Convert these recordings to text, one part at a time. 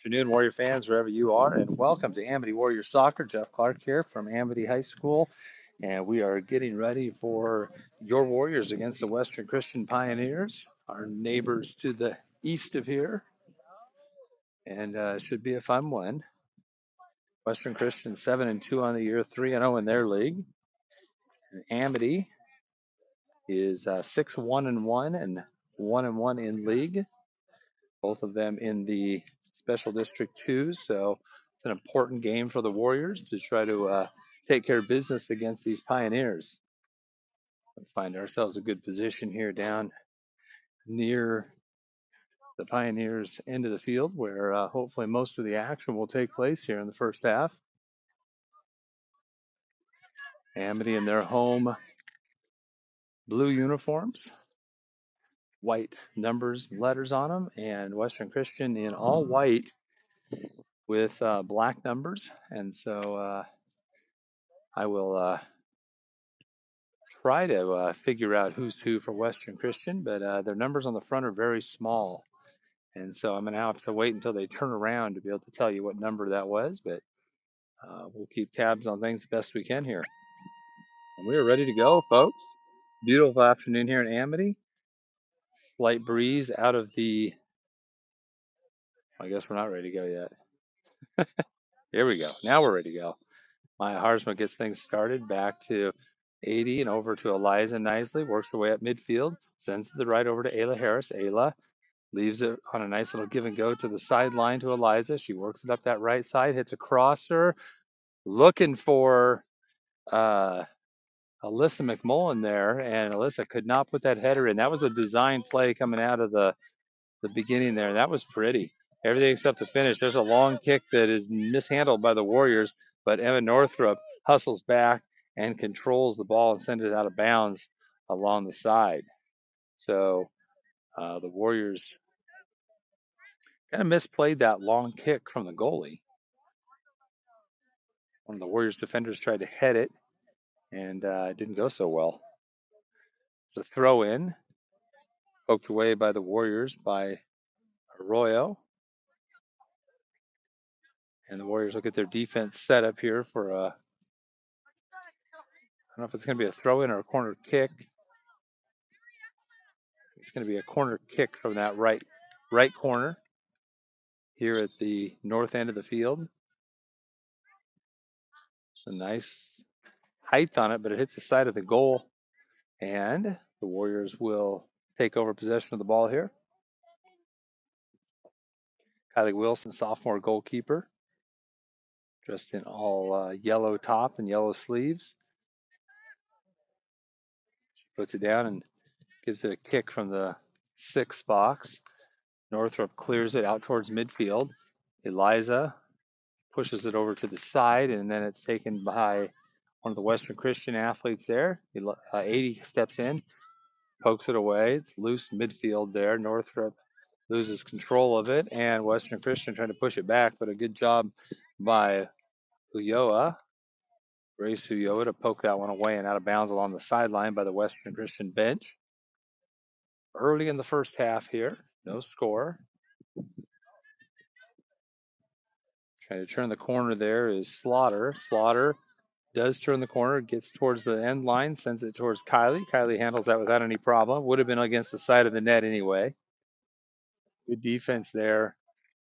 afternoon, Warrior fans, wherever you are, and welcome to Amity Warrior Soccer. Jeff Clark here from Amity High School, and we are getting ready for your Warriors against the Western Christian Pioneers, our neighbors to the east of here, and it should be a fun one. Western Christian 7-2 on the year, 3-0 in their league. And Amity is 6-1-1 and 1-1 in league. Both of them in the Special District 2, so it's an important game for the Warriors to try to take care of business against these Pioneers. We find ourselves a good position here down near the Pioneers' end of the field, where hopefully most of the action will take place here in the first half. Amity in their home blue uniforms, white numbers, letters on them, and Western Christian in all white with black numbers. And so I will try to figure out who's who for Western Christian, but their numbers on the front are very small. And so I'm going to have to wait until they turn around to be able to tell you what number that was, but we'll keep tabs on things the best we can here. And we are ready to go, folks. Beautiful afternoon here in Amity. Slight breeze out of the, I guess we're not ready to go yet. Here we go. Now we're ready to go. Maya Harzma gets things started back to 80 and over to Eliza nicely, works her way up midfield, sends to the right over to Ayla Harris. Ayla leaves it on a nice little give and go to the sideline to Eliza. She works it up that right side, hits a crosser, looking for Alyssa McMullen there, and Alyssa could not put that header in. That was a design play coming out of the beginning there. That was pretty. Everything except the finish. There's a long kick that is mishandled by the Warriors, but Emma Northrup hustles back and controls the ball and sends it out of bounds along the side. So the Warriors kind of misplayed that long kick from the goalie. One of the Warriors defenders tried to head it, and it didn't go so well. It's a throw in, poked away by the Warriors by Arroyo. And the Warriors look at their defense set up here for a, I don't know if it's going to be a throw in or a corner kick. It's going to be a corner kick from that right corner here at the north end of the field. It's a nice height on it, but it hits the side of the goal. And the Warriors will take over possession of the ball here. Kylie Wilson, sophomore goalkeeper, dressed in all yellow top and yellow sleeves. She puts it down and gives it a kick from the 6th box. Northrup clears it out towards midfield. Eliza pushes it over to the side, and then it's taken by one of the Western Christian athletes there. 80 steps in, pokes it away. It's loose midfield there. Northrup loses control of it, and Western Christian trying to push it back, but a good job by Ulloa, Grace Ulloa, to poke that one away and out of bounds along the sideline by the Western Christian bench. Early in the first half here, no score. Trying to turn the corner there is Slaughter. Slaughter does turn the corner, gets towards the end line, sends it towards Kylie. Kylie handles that without any problem. Would have been against the side of the net anyway. Good defense there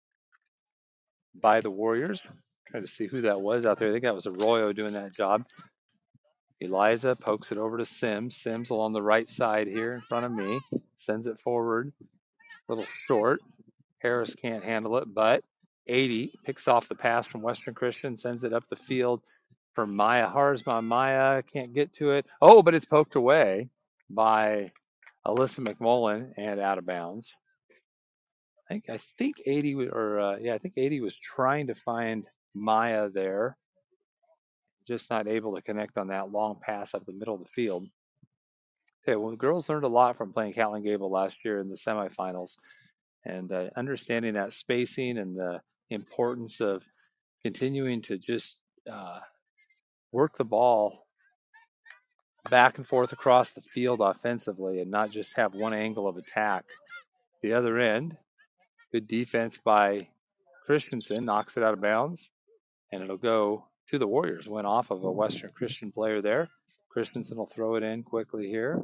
by the Warriors. Trying to see who that was out there. I think that was Arroyo doing that job. Eliza pokes it over to Sims. Sims along the right side here in front of me. Sends it forward. A little short. Harris can't handle it, but 80 picks off the pass from Western Christian, sends it up the field for Maya Harzma. Maya can't get to it. Oh, but it's poked away by Alyssa McMullen and out of bounds. I think 80 I think 80 was trying to find Maya there, just not able to connect on that long pass up the middle of the field. Okay, well, the girls learned a lot from playing Catlin Gable last year in the semifinals, and understanding that spacing and the importance of continuing to just work the ball back and forth across the field offensively and not just have one angle of attack. The other end, good defense by Christensen knocks it out of bounds, and it'll go to the Warriors. Went off of a Western Christian player there. Christensen will throw it in quickly here.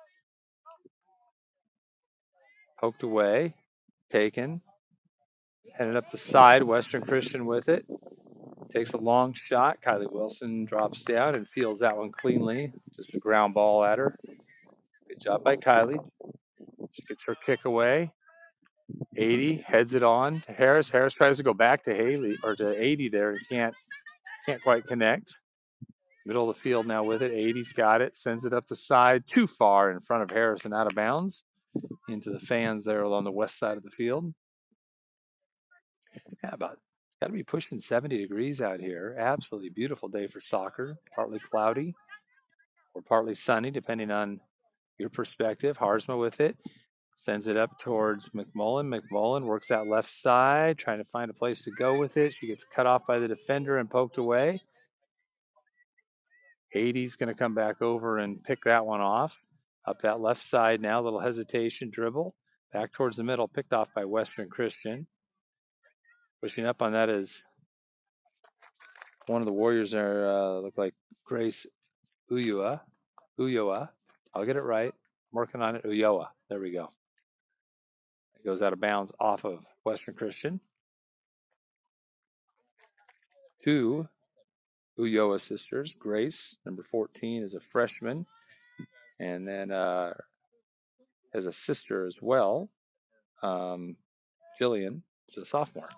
Poked away, taken, headed up the side. Western Christian with it. Takes a long shot. Kylie Wilson drops down and fields that one cleanly. Just a ground ball at her. Good job by Kylie. She gets her kick away. 80 heads it on to Harris. Harris tries to go back to Haley or to 80 there and can't quite connect. Middle of the field now with it. 80's got it. Sends it up the side. Too far in front of Harris and out of bounds. Into the fans there along the west side of the field. Yeah, about got to be pushing 70 degrees out here. Absolutely beautiful day for soccer. Partly cloudy or partly sunny, depending on your perspective. Harzma with it. Sends it up towards McMullen. McMullen works that left side, trying to find a place to go with it. She gets cut off by the defender and poked away. 80's going to come back over and pick that one off. Up that left side now, a little hesitation, dribble. Back towards the middle, picked off by Western Christian. Pushing up on that is one of the Warriors there, look like Grace Ulloa. I'll get it right. I'm working on it. Ulloa. There we go. It goes out of bounds off of Western Christian. Two Ulloa sisters. Grace, number 14, is a freshman. And then has a sister as well. Jillian is a sophomore.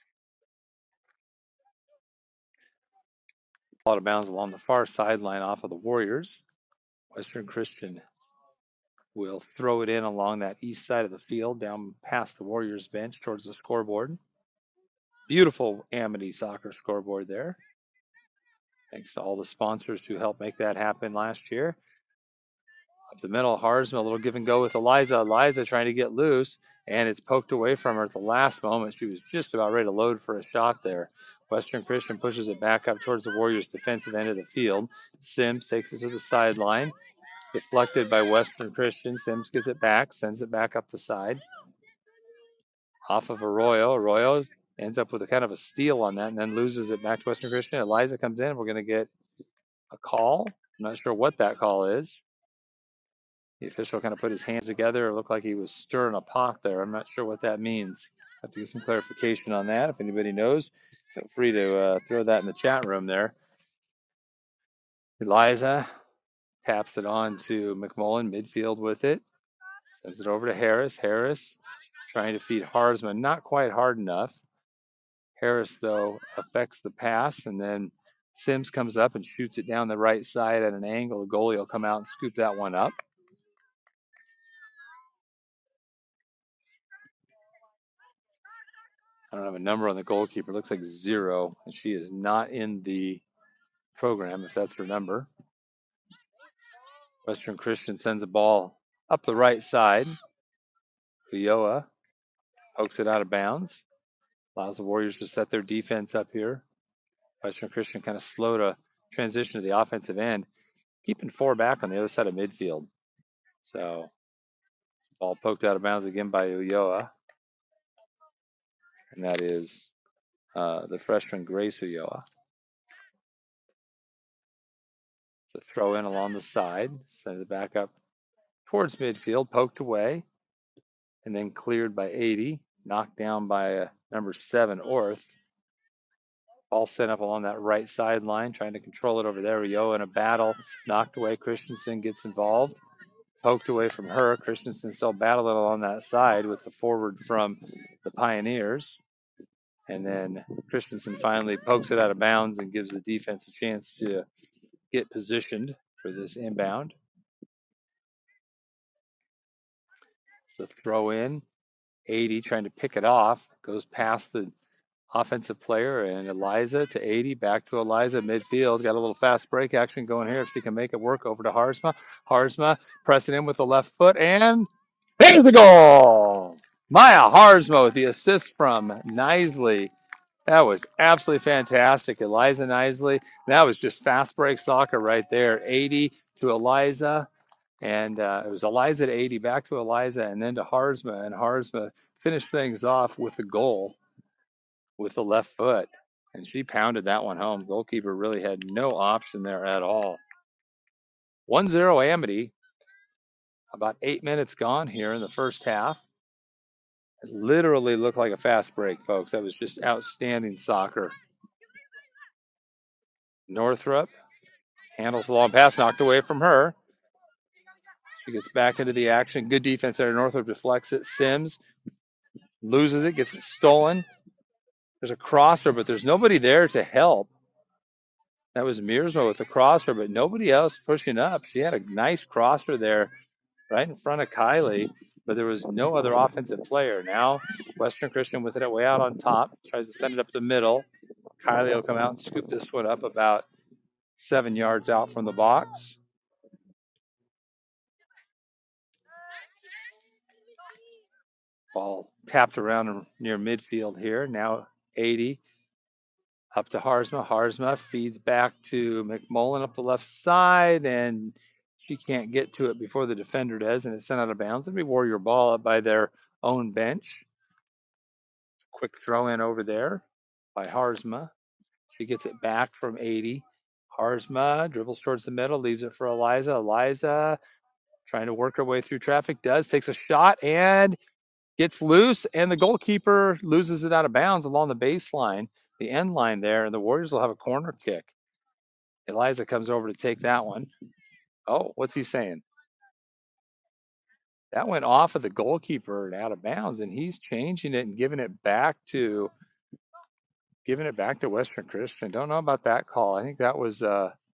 Out of bounds along the far sideline off of the Warriors. Western Christian will throw it in along that east side of the field, down past the Warriors bench towards the scoreboard. Beautiful Amity soccer scoreboard there. Thanks to all the sponsors who helped make that happen last year. Up the middle, Harzma, a little give and go with Eliza. Eliza trying to get loose, and it's poked away from her at the last moment. She was just about ready to load for a shot there. Western Christian pushes it back up towards the Warriors' defensive end of the field. Sims takes it to the sideline. Deflected by Western Christian. Sims gets it back, sends it back up the side. Off of Arroyo. Arroyo ends up with a kind of a steal on that and then loses it back to Western Christian. Eliza comes in. We're going to get a call. I'm not sure what that call is. The official kind of put his hands together. It looked like he was stirring a pot there. I'm not sure what that means. I have to get some clarification on that. If anybody knows, feel free to throw that in the chat room there. Eliza taps it on to McMullen, midfield with it. Sends it over to Harris. Harris trying to feed Harzma, not quite hard enough. Harris, though, affects the pass, and then Sims comes up and shoots it down the right side at an angle. The goalie will come out and scoop that one up. I don't have a number on the goalkeeper. It looks like 0, and she is not in the program, if that's her number. Western Christian sends a ball up the right side. Ulloa pokes it out of bounds. Allows the Warriors to set their defense up here. Western Christian kind of slow to transition to the offensive end, keeping 4 back on the other side of midfield. So, ball poked out of bounds again by Ulloa. And that is the freshman Grace Ulloa. So throw in along the side, sends it back up towards midfield, poked away, and then cleared by 80, knocked down by number 7, Orth. Ball sent up along that right sideline, trying to control it over there. Ulloa in a battle, knocked away. Christensen gets involved, poked away from her. Christensen still battling along that side with the forward from the Pioneers. And then Christensen finally pokes it out of bounds and gives the defense a chance to get positioned for this inbound. So throw in. 80 trying to pick it off. Goes past the offensive player and Eliza to 80. Back to Eliza midfield. Got a little fast break action going here if she can make it work. Over to Harzma. Harzma pressing in with the left foot and there's the goal! Maya Harzma with the assist from Nisley. That was absolutely fantastic. Eliza Nisley. That was just fast break soccer right there. 80 to Eliza. And it was Eliza to 80, back to Eliza, and then to Harzma. And Harzma finished things off with a goal. with the left foot. And she pounded that one home. Goalkeeper really had no option there at all. 1-0 Amity. About 8 minutes gone here in the first half. It literally looked like a fast break, folks. That was just outstanding soccer. Northrup handles the long pass, knocked away from her. She gets back into the action. Good defense there. Northrup deflects it. Sims loses it, gets it stolen. There's a crosser, but there's nobody there to help. That was Miersma with the crosser, but nobody else pushing up. She had a nice crosser there right in front of Kylie, but there was no other offensive player. Now Western Christian with it way out on top, tries to send it up the middle. Kylie will come out and scoop this one up about 7 yards out from the box. Ball tapped around near midfield here. Now 80 up to Harzma. Harzma feeds back to McMullen up the left side, and she can't get to it before the defender does, and it's sent out of bounds. It'll be Warrior ball up by their own bench. Quick throw in over there by Harzma. She gets it back from 80. Harzma dribbles towards the middle, leaves it for Eliza. Eliza trying to work her way through traffic, takes a shot and gets loose, and the goalkeeper loses it out of bounds along the baseline, the end line there, and the Warriors will have a corner kick. Eliza comes over to take that one. Oh, what's he saying? That went off of the goalkeeper and out of bounds, and he's changing it and giving it back to Western Christian. Don't know about that call. I think that was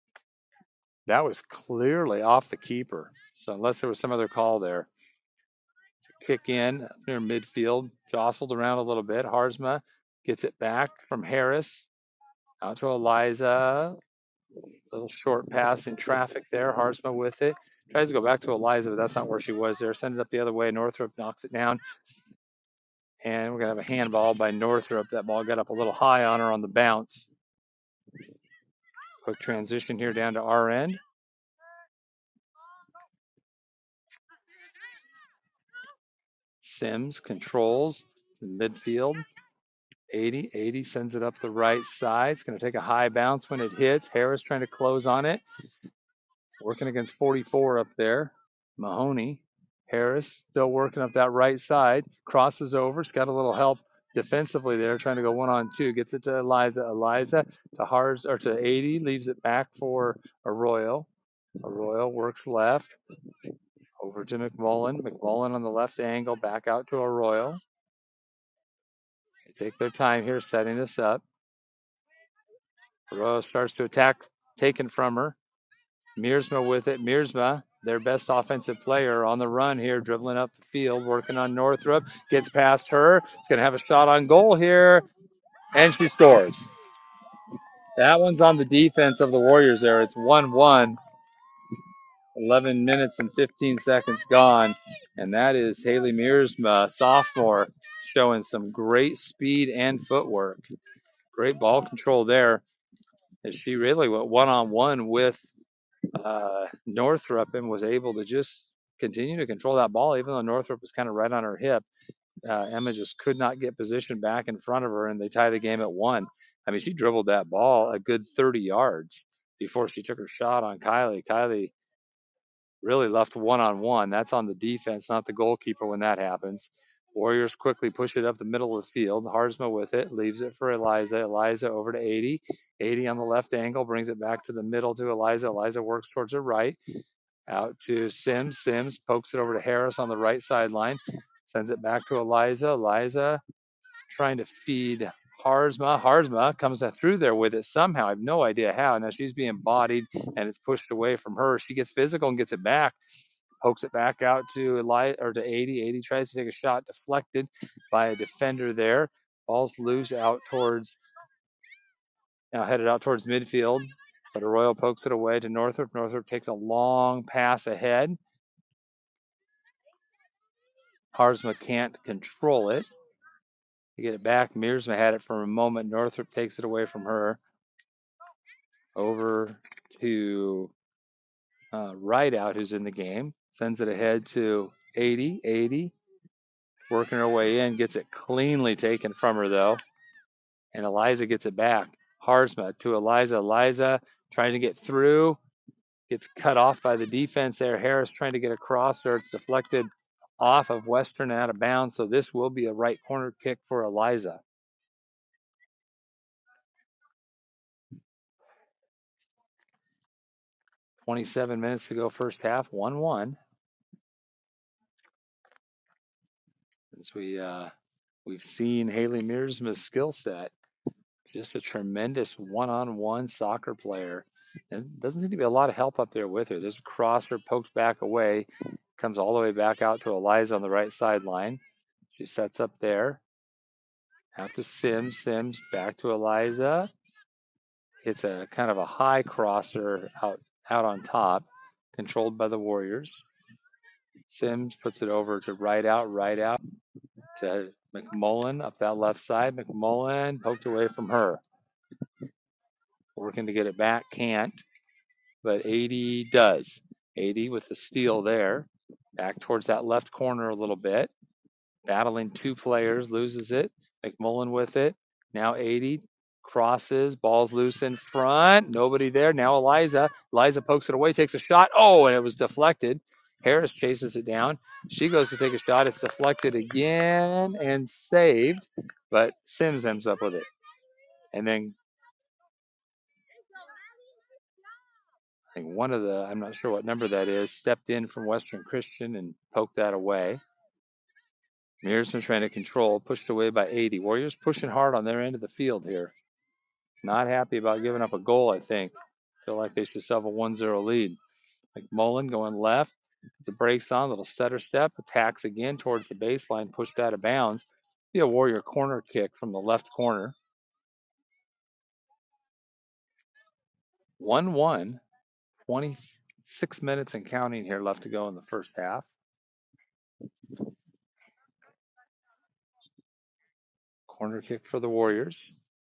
clearly off the keeper. So unless there was some other call there. Kick in near midfield, jostled around a little bit. Harzma gets it back from Harris out to Eliza. Little short pass in traffic there. Harzma with it. Tries to go back to Eliza, but that's not where she was there. Send it up the other way. Northrup knocks it down. And we're going to have a handball by Northrup. That ball got up a little high on her on the bounce. Quick transition here down to our end. Sims controls the midfield. 80 sends it up the right side. It's going to take a high bounce when it hits. Harris trying to close on it. Working against 44 up there. Mahoney. Harris still working up that right side. Crosses over. It's got a little help defensively there, trying to go 1-on-2. Gets it to Eliza. Eliza to 80. Leaves it back for Arroyo. Arroyo works left. Over to McMullen. McMullen on the left angle. Back out to Arroyo. They take their time here setting this up. Arroyo starts to attack. Taken from her. Miersma with it. Miersma, their best offensive player, on the run here, dribbling up the field, working on Northrup. Gets past her. It's going to have a shot on goal here, and she scores. That one's on the defense of the Warriors there. It's 1-1. 11 minutes and 15 seconds gone, and that is Haley Miersma, sophomore, showing some great speed and footwork. Great ball control there, as she really went one-on-one with Northrup and was able to just continue to control that ball, even though Northrup was kind of right on her hip. Emma just could not get position back in front of her, and they tie the game at 1. I mean, she dribbled that ball a good 30 yards before she took her shot on Kylie. Kylie really left one-on-one. That's on the defense, not the goalkeeper when that happens. Warriors quickly push it up the middle of the field. Harzma with it, leaves it for Eliza. Eliza over to 80. 80 on the left angle, brings it back to the middle to Eliza. Eliza works towards her right. Out to Sims. Sims pokes it over to Harris on the right sideline. Sends it back to Eliza. Eliza trying to feed Harzma. Harzma comes through there with it somehow. I have no idea how. Now she's being bodied and it's pushed away from her. She gets physical and gets it back. Pokes it back out to 80. 80 tries to take a shot, deflected by a defender there. Ball's loose headed out towards midfield. But Arroyo pokes it away to Northrup. Northrup takes a long pass ahead. Harzma can't control it. To get it back, Miersma had it for a moment. Northrup takes it away from her. Over to Rideout, who's in the game. Sends it ahead to 80. 80 working her way in. Gets it cleanly taken from her, though. and Eliza gets it back. Harzma to Eliza. Eliza trying to get through, gets cut off by the defense there. Harris trying to get across there. It's deflected off of Western out of bounds. So this will be a right corner kick for Eliza. 27 minutes to go first half, 1-1. As we've seen Haley Miersma's skill set, just a tremendous one-on-one soccer player. And doesn't seem to be a lot of help up there with her. There's a crosser poked back away, comes all the way back out to Eliza on the right sideline. She sets up there. Out to Sims. Sims back to Eliza. Hits a kind of a high crosser out on top, controlled by the Warriors. Sims puts it over to right out to McMullen up that left side. McMullen poked away from her. Working to get it back, can't, but 80 does. 80 with the steal there. Back towards that left corner a little bit. Battling two players, loses it. McMullen with it. Now 80 crosses, ball's loose in front. Nobody there. Now Eliza. Eliza pokes it away, takes a shot. Oh, and it was deflected. Harris chases it down. She goes to take a shot. It's deflected again and saved, but Sims ends up with it. And then I think one of I'm not sure what number that is, stepped in from Western Christian and poked that away. Mearsman trying to control, pushed away by 80. Warriors pushing hard on their end of the field here. Not happy about giving up a goal, I think. Feel like they should still have a 1-0 lead. McMullen going left. The brakes on, little stutter step, attacks again towards the baseline, pushed out of bounds. Be a Warrior corner kick from the left corner. 1-1. 26 minutes and counting here left to go in the first half. Corner kick for the Warriors.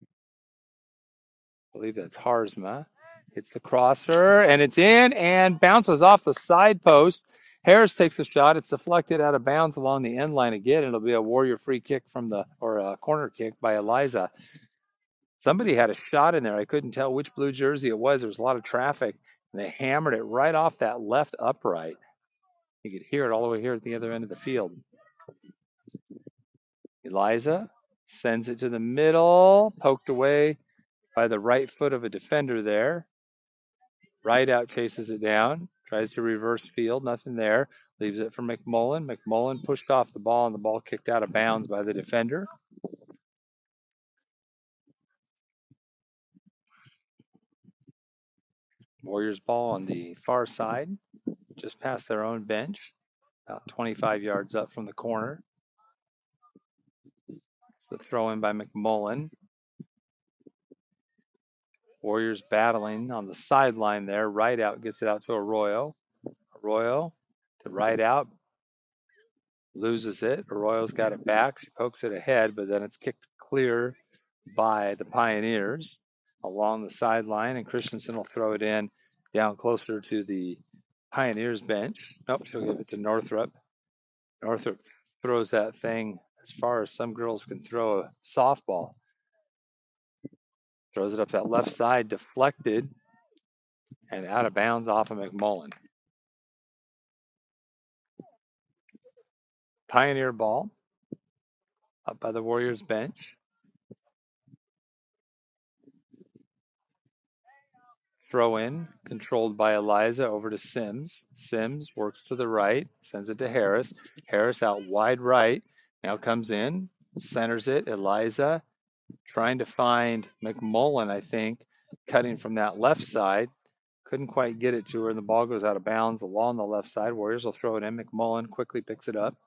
I believe that's Harzma. Hits the crosser, and it's in and bounces off the side post. Harris takes a shot. It's deflected out of bounds along the end line again. It'll be a Warrior free kick or a corner kick by Eliza. Somebody had a shot in there. I couldn't tell which blue jersey it was. There was a lot of traffic, and they hammered it right off that left upright. You could hear it all the way here at the other end of the field. Eliza sends it to the middle, poked away by the right foot of a defender there. Right out chases it down, tries to reverse field, nothing there. Leaves it for McMullen. McMullen pushed off the ball, and the ball kicked out of bounds by the defender. Warriors ball on the far side, just past their own bench, about 25 yards up from the corner. It's the throw in by McMullen. Warriors battling on the sideline there. Right out gets it out to Arroyo. Arroyo to right out. Loses it. Arroyo's got it back. She pokes it ahead, but then it's kicked clear by the Pioneers along the sideline, and Christensen will throw it in down closer to the Pioneers bench. Nope, she'll give it to Northrup. Northrup throws that thing as far as some girls can throw a softball. Throws it up that left side, deflected, and out of bounds off of McMullen. Pioneer ball up by the Warriors bench. Throw in, controlled by Eliza over to Sims. Sims works to the right, sends it to Harris. Harris out wide right, now comes in, centers it. Eliza trying to find McMullen, I think, cutting from that left side. Couldn't quite get it to her, and the ball goes out of bounds along the left side. Warriors will throw it in. McMullen quickly picks it up.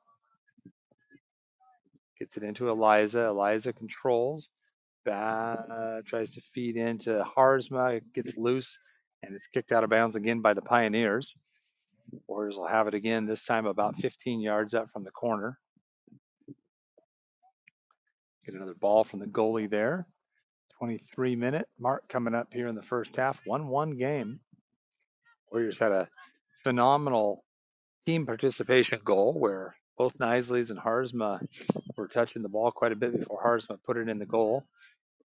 Gets it into Eliza. Eliza controls. Tries to feed into Harzma. It gets loose, and it's kicked out of bounds again by the Pioneers. Warriors will have it again, this time about 15 yards up from the corner. Get another ball from the goalie there. 23-minute mark coming up here in the first half. 1-1 game. Warriors had a phenomenal team participation goal where both Knisleys and Harzma were touching the ball quite a bit before Harzma put it in the goal.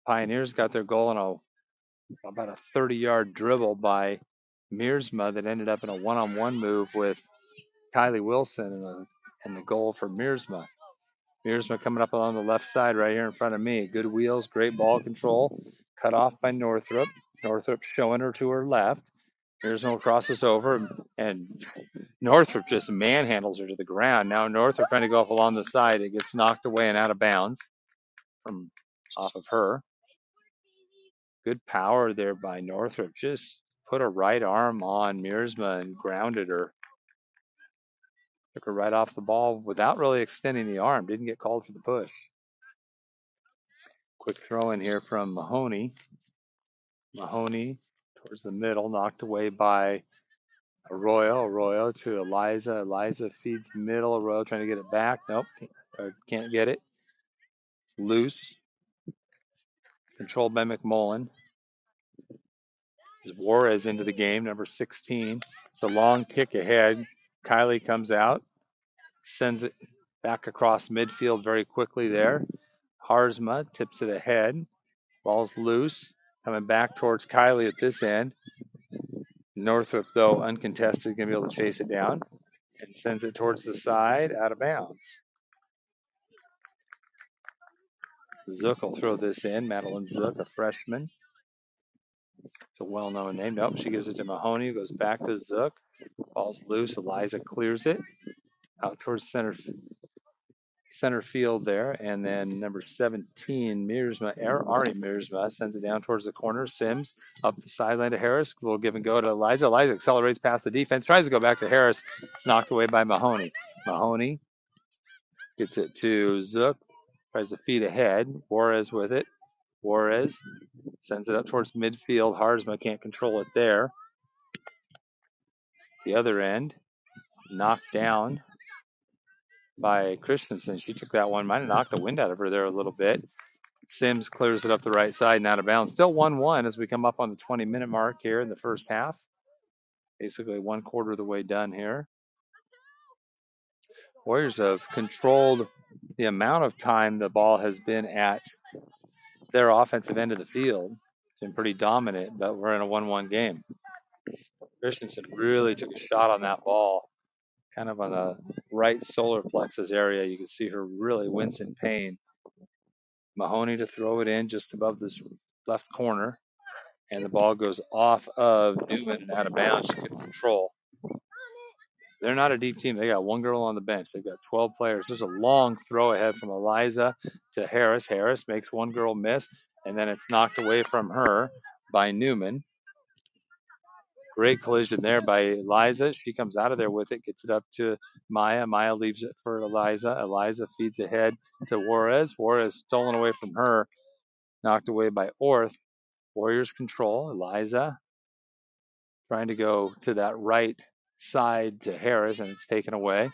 Pioneers got their goal in about a 30-yard dribble by Miersma that ended up in a one-on-one move with Kylie Wilson and the goal for Miersma. Miersma coming up along the left side right here in front of me. Good wheels, great ball control. Cut off by Northrup. Northrup showing her to her left. Miersma crosses over, and Northrup just manhandles her to the ground. Now Northrup trying to go up along the side. It gets knocked away and out of bounds from off of her. Good power there by Northrup. Just put a right arm on Miersma and grounded her. Took her right off the ball without really extending the arm. Didn't get called for the push. Quick throw in here from Mahoney. Mahoney towards the middle, knocked away by Arroyo. Arroyo to Eliza. Eliza feeds middle. Arroyo trying to get it back. Nope, can't get it. Loose. Controlled by McMullen. Juarez into the game, number 16. It's a long kick ahead. Kylie comes out, sends it back across midfield very quickly there. Harzma tips it ahead. Ball's loose. Coming back towards Kylie at this end. Northrup, though, uncontested, going to be able to chase it down and sends it towards the side, out of bounds. Zook will throw this in. Madeline Zook, a freshman. It's a well-known name. Nope, she gives it to Mahoney, who goes back to Zook. Ball's loose. Eliza clears it out towards center field there. And then number 17, Ari Miersma, sends it down towards the corner. Sims up the sideline to Harris. A little give and go to Eliza. Eliza accelerates past the defense, tries to go back to Harris. It's knocked away by Mahoney. Mahoney gets it to Zook. Tries to feed ahead. Juarez with it. Juarez sends it up towards midfield. Harzma can't control it there. The other end, knocked down by Christensen. She took that one. Might have knocked the wind out of her there a little bit. Sims clears it up the right side and out of bounds. Still 1-1 as we come up on the 20-minute mark here in the first half. Basically 1/4 of the way done here. Warriors have controlled the amount of time the ball has been at their offensive end of the field. It's been pretty dominant, but we're in a 1-1 game. Christensen really took a shot on that ball, kind of on the right solar plexus area. You can see her really wince in pain. Mahoney to throw it in just above this left corner, and the ball goes off of Newman and out of bounds. She couldn't control. They're not a deep team. They got one girl on the bench. They've got 12 players. There's a long throw ahead from Eliza to Harris. Harris makes one girl miss, and then it's knocked away from her by Newman. Great collision there by Eliza. She comes out of there with it, gets it up to Maya. Maya leaves it for Eliza. Eliza feeds ahead to Juarez. Juarez stolen away from her, knocked away by Orth. Warriors control. Eliza trying to go to that right side to Harris, and it's taken away.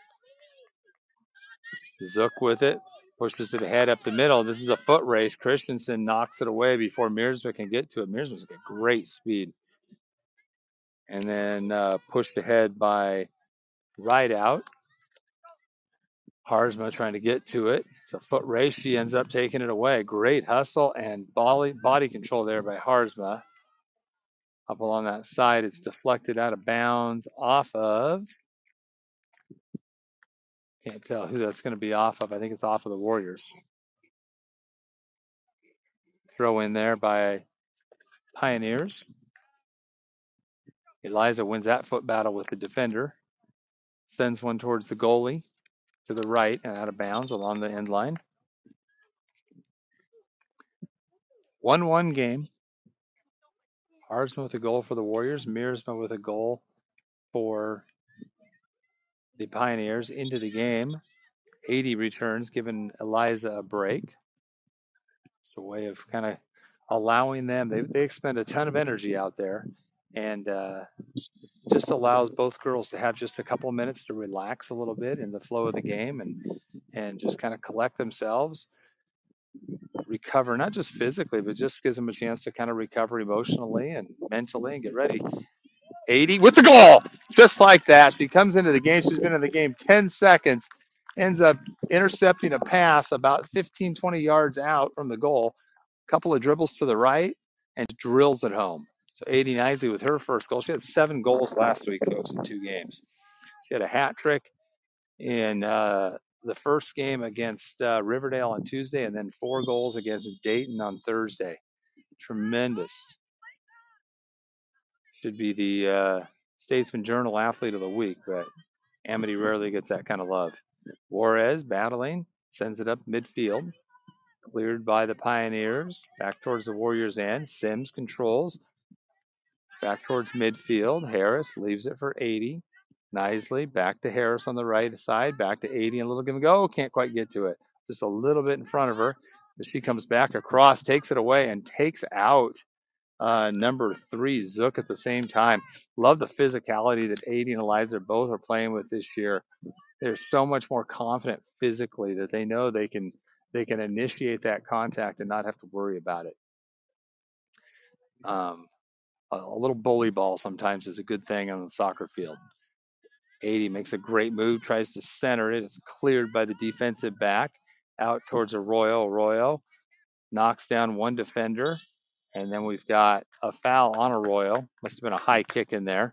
Zook with it, pushes it ahead up the middle. This is a foot race. Christensen knocks it away before Miersma can get to it. Miersma's got great speed. And then pushed ahead by Rideout. Harzma trying to get to it. It's a foot race. She ends up taking it away. Great hustle and body control there by Harzma. Up along that side, it's deflected out of bounds off of. Can't tell who that's going to be off of. I think it's off of the Warriors. Throw in there by Pioneers. Eliza wins that foot battle with the defender. Sends one towards the goalie to the right and out of bounds along the end line. 1-1 game. Harzma with a goal for the Warriors. Miersma with a goal for the Pioneers into the game. 80 returns, giving Eliza a break. It's a way of kind of allowing them. They expend a ton of energy out there, and just allows both girls to have just a couple of minutes to relax a little bit in the flow of the game and just kind of collect themselves, recover, not just physically, but just gives them a chance to kind of recover emotionally and mentally and get ready. 80 with the goal, just like that. She comes into the game. She's been in the game 10 seconds, ends up intercepting a pass about 15, 20 yards out from the goal. couple of dribbles to the right, and drills it home. So 80 Knisley with her first goal. She had 7 goals last week, folks, in 2 games. She had a hat trick in the first game against Riverdale on Tuesday, and then 4 goals against Dayton on Thursday. Tremendous. Should be the Statesman Journal Athlete of the Week, but Amity rarely gets that kind of love. Juarez battling, sends it up midfield. Cleared by the Pioneers. Back towards the Warriors' end. Sims controls. Back towards midfield. Harris leaves it for 80. Knisley back to Harris on the right side. Back to 80 and a little give and go. Can't quite get to it. Just a little bit in front of her. But she comes back across, takes it away, and takes out number 3, Zook, at the same time. Love the physicality that 80 and Eliza both are playing with this year. They're so much more confident physically that they know they can initiate that contact and not have to worry about it. A little bully ball sometimes is a good thing on the soccer field. 80 makes a great move, tries to center it. It's cleared by the defensive back out towards Arroyo. Arroyo knocks down one defender, and then we've got a foul on Arroyo. Must have been a high kick in there.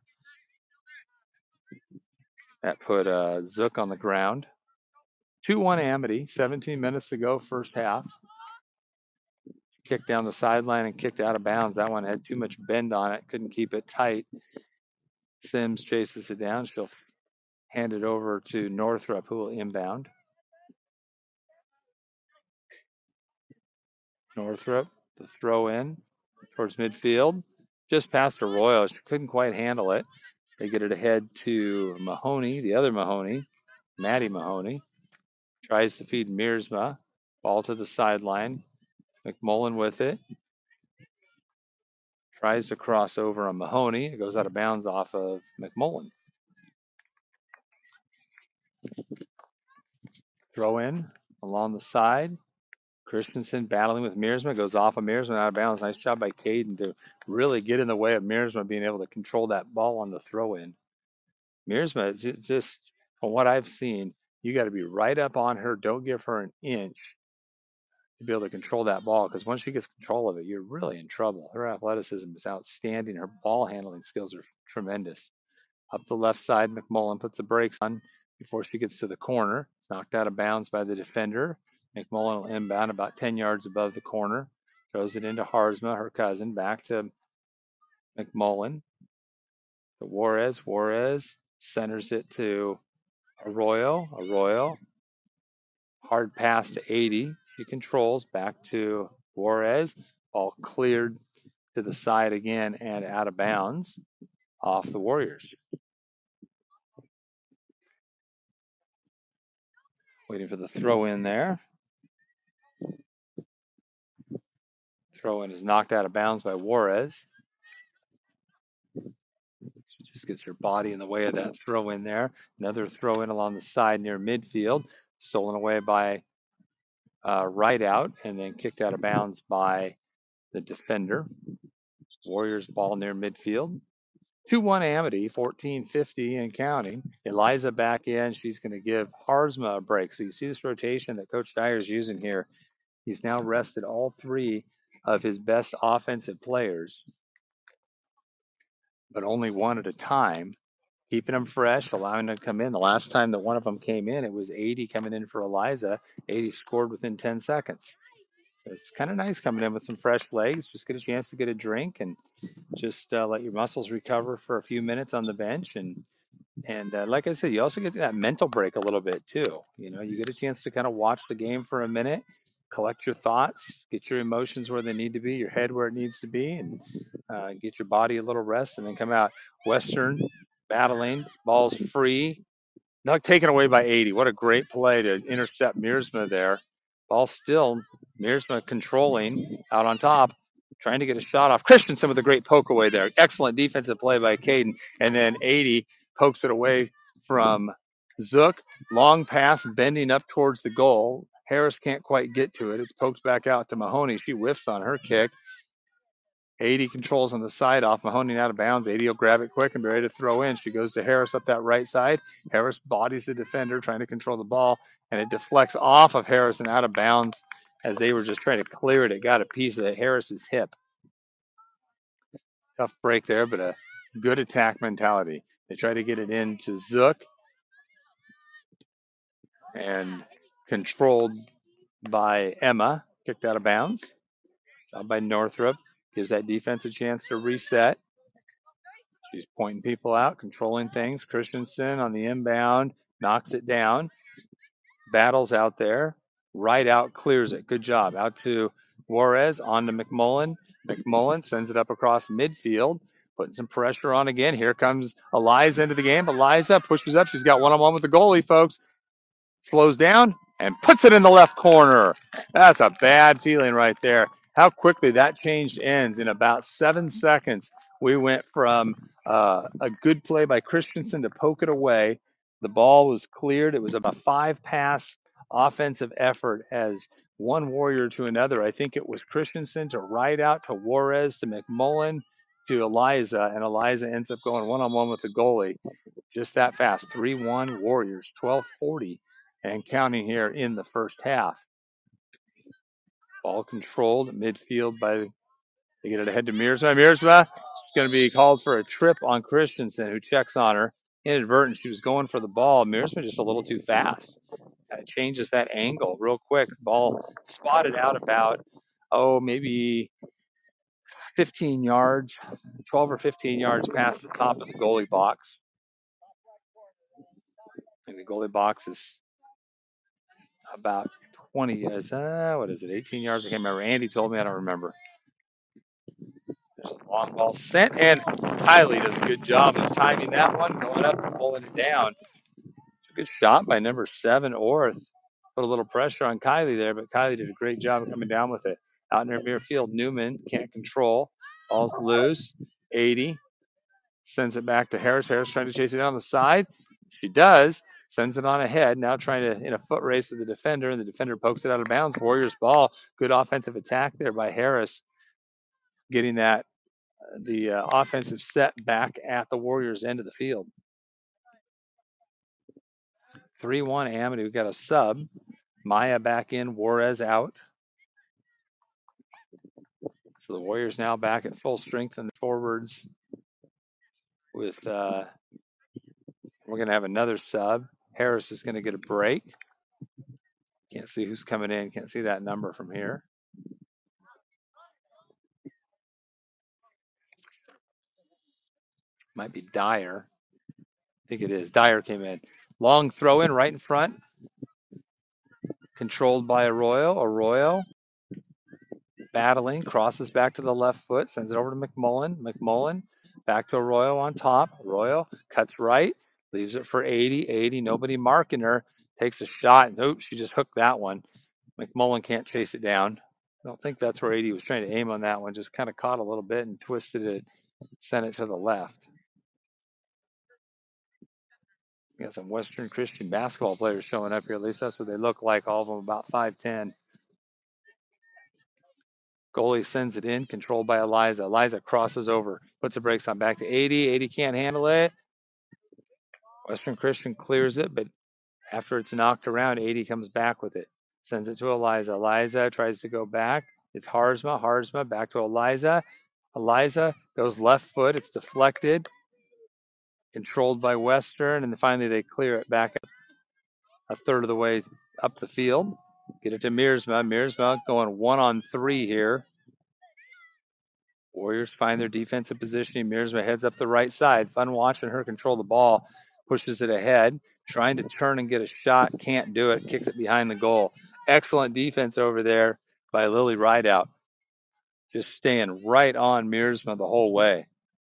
That put Zook on the ground. 2-1 Amity, 17 minutes to go, first half. Kicked down the sideline and kicked out of bounds. That one had too much bend on it, couldn't keep it tight. Sims chases it down. She'll hand it over to Northrup, who will inbound. Northrup, the throw in towards midfield. Just past Arroyo. She couldn't quite handle it. They get it ahead to Mahoney, the other Mahoney, Maddie Mahoney. Tries to feed Miersma. Ball to the sideline. McMullen with it. Tries to cross over on Mahoney. It goes out of bounds off of McMullen. Throw in along the side. Christensen battling with Miersma. Goes off of Miersma, out of bounds. Nice job by Caden to really get in the way of Miersma being able to control that ball on the throw in. Miersma, just from what I've seen, you got to be right up on her. Don't give her an inch to be able to control that ball, because once she gets control of it, you're really in trouble. Her athleticism is outstanding. Her ball handling skills are tremendous. Up the left side, McMullen puts the brakes on before she gets to the corner. It's knocked out of bounds by the defender. McMullen will inbound about 10 yards above the corner. Throws it into Harzma, her cousin. Back to McMullen. To Juarez. Juarez centers it to Arroyo. Arroyo. Hard pass to 80. She controls. Back to Juarez. Ball cleared to the side again and out of bounds off the Warriors. Waiting for the throw in there. Throw in is knocked out of bounds by Juarez. She just gets her body in the way of that throw in there. Another throw in along the side near midfield. Stolen away by Rideout and then kicked out of bounds by the defender. Warriors ball near midfield. 2-1 Amity, 14:50 and counting. Eliza back in. She's going to give Harzma a break. So you see this rotation that Coach Dyer's using here. He's now rested all 3 of his best offensive players, but only one at a time, keeping them fresh, allowing them to come in. The last time that one of them came in, it was 80 coming in for Eliza. 80 scored within 10 seconds. So it's kind of nice coming in with some fresh legs. Just get a chance to get a drink and just let your muscles recover for a few minutes on the bench. And like I said, you also get that mental break a little bit too. You know, you get a chance to kind of watch the game for a minute, collect your thoughts, get your emotions where they need to be, your head where it needs to be, and get your body a little rest, and then come out. Western battling, ball's free, not taken away by 80. What a great play to intercept Miersma there. Ball still, Miersma controlling out on top, trying to get a shot off. Christensen with a great poke away there. Excellent defensive play by Caden. And then 80 pokes it away from Zook. Long pass, bending up towards the goal. Harris can't quite get to it. It's poked back out to Mahoney. She whiffs on her kick. 80 controls on the side off. Mahoney out of bounds. 80 will grab it quick and be ready to throw in. She goes to Harris up that right side. Harris bodies the defender, trying to control the ball, and it deflects off of Harris and out of bounds as they were just trying to clear it. It got a piece of Harris's hip. Tough break there, but a good attack mentality. They try to get it into Zook and controlled by Emma, kicked out of bounds. Job by Northrup, gives that defense a chance to reset. She's pointing people out, controlling things. Christensen on the inbound, knocks it down, battles out there. Right out, clears it. Good job. Out to Juarez, on to McMullen. McMullen sends it up across midfield, putting some pressure on again. Here comes Eliza into the game. Eliza pushes up. She's got one-on-one with the goalie, folks. Slows down and puts it in the left corner. That's a bad feeling right there. How quickly that change ends in about 7 seconds. We went from a good play by Christensen to poke it away. The ball was cleared. It was about 5-pass offensive effort as one Warrior to another. I think it was Christensen to right out to Juarez to McMullen to Eliza, and Eliza ends up going one-on-one with the goalie. Just that fast. 3-1 Warriors, 12:40 and counting here in the first half. Ball controlled at midfield by, they get it ahead to Miersma. Miersma is going to be called for a trip on Christensen, who checks on her. Inadvertent, she was going for the ball. Miersma just a little too fast. Kind of changes that angle real quick. Ball spotted out about, maybe 15 yards, 12 or 15 yards past the top of the goalie box. And the goalie box is about 20, 18 yards? I can't remember. Andy told me, I don't remember. There's a long ball sent, and Kylie does a good job of timing that one, going up and pulling it down. It's a good shot by number 7, Orth. Put a little pressure on Kylie there, but Kylie did a great job of coming down with it. Out near midfield, Newman can't control. Ball's loose. 80 sends it back to Harris. Harris trying to chase it down the side. She does. Sends it on ahead. Now trying to, in a foot race with the defender, and the defender pokes it out of bounds. Warriors ball. Good offensive attack there by Harris, getting the offensive set back at the Warriors' end of the field. 3-1 Amity. We've got a sub. Maya back in, Juarez out. So the Warriors now back at full strength in the forwards with, we're going to have another sub. Harris is going to get a break. Can't see who's coming in. Can't see that number from here. Might be Dyer. I think it is. Dyer came in. Long throw in right in front. Controlled by Arroyo. Arroyo battling. Crosses back to the left foot. Sends it over to McMullen. McMullen back to Arroyo on top. Arroyo cuts right. Leaves it for 80. 80. Nobody marking her. Takes a shot. Oops, she just hooked that one. McMullen can't chase it down. I don't think that's where 80 was trying to aim on that one. Just kind of caught a little bit and twisted it. Sent it to the left. We got some Western Christian basketball players showing up here. At least that's what they look like. All of them about 5'10". Goalie sends it in, controlled by Eliza. Eliza crosses over, puts the brakes on back to 80. 80 can't handle it. Western Christian clears it, but after it's knocked around, 80 comes back with it. Sends it to Eliza. Eliza tries to go back. It's Harzma. Harzma back to Eliza. Eliza goes left foot. It's deflected. Controlled by Western, and then finally they clear it back a third of the way up the field. Get it to Miersma. Miersma going 1-on-3 here. Warriors find their defensive positioning. Miersma heads up the right side. Fun watching her control the ball. Pushes it ahead. Trying to turn and get a shot. Can't do it. Kicks it behind the goal. Excellent defense over there by Lily Rideout. Just staying right on Miersma the whole way.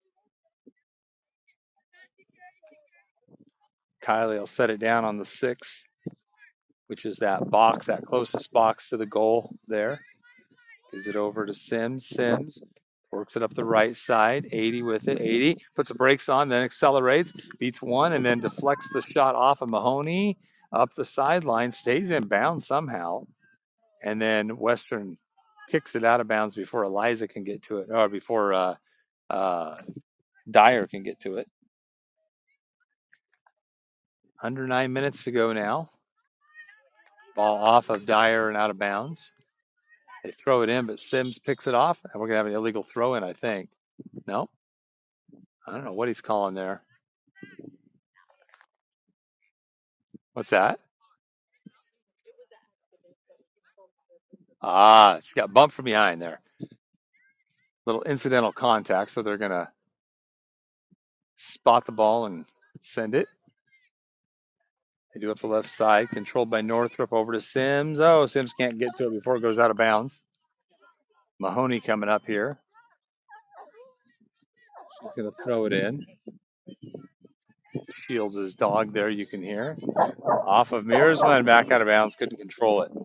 Kylie will set it down on the 6, which is that box, that closest box to the goal there. Gives it over to Sims. Sims works it up the right side. 80 with it. 80 puts the brakes on, then accelerates, beats one, and then deflects the shot off of Mahoney up the sideline, stays in bounds somehow, and then Western kicks it out of bounds before Eliza can get to it, or before Dyer can get to it. Under 9 minutes to go now. Ball off of Dyer and out of bounds. They throw it in, but Sims picks it off, and we're going to have an illegal throw in, I think. No? I don't know what he's calling there. What's that? She got bumped from behind there. Little incidental contact, so they're going to spot the ball and send it. They do up the left side, controlled by Northrup over to Sims. Oh, Sims can't get to it before it goes out of bounds. Mahoney coming up here. She's going to throw it in. Shields his dog there, you can hear. Off of Miersma and back out of bounds. Couldn't control it.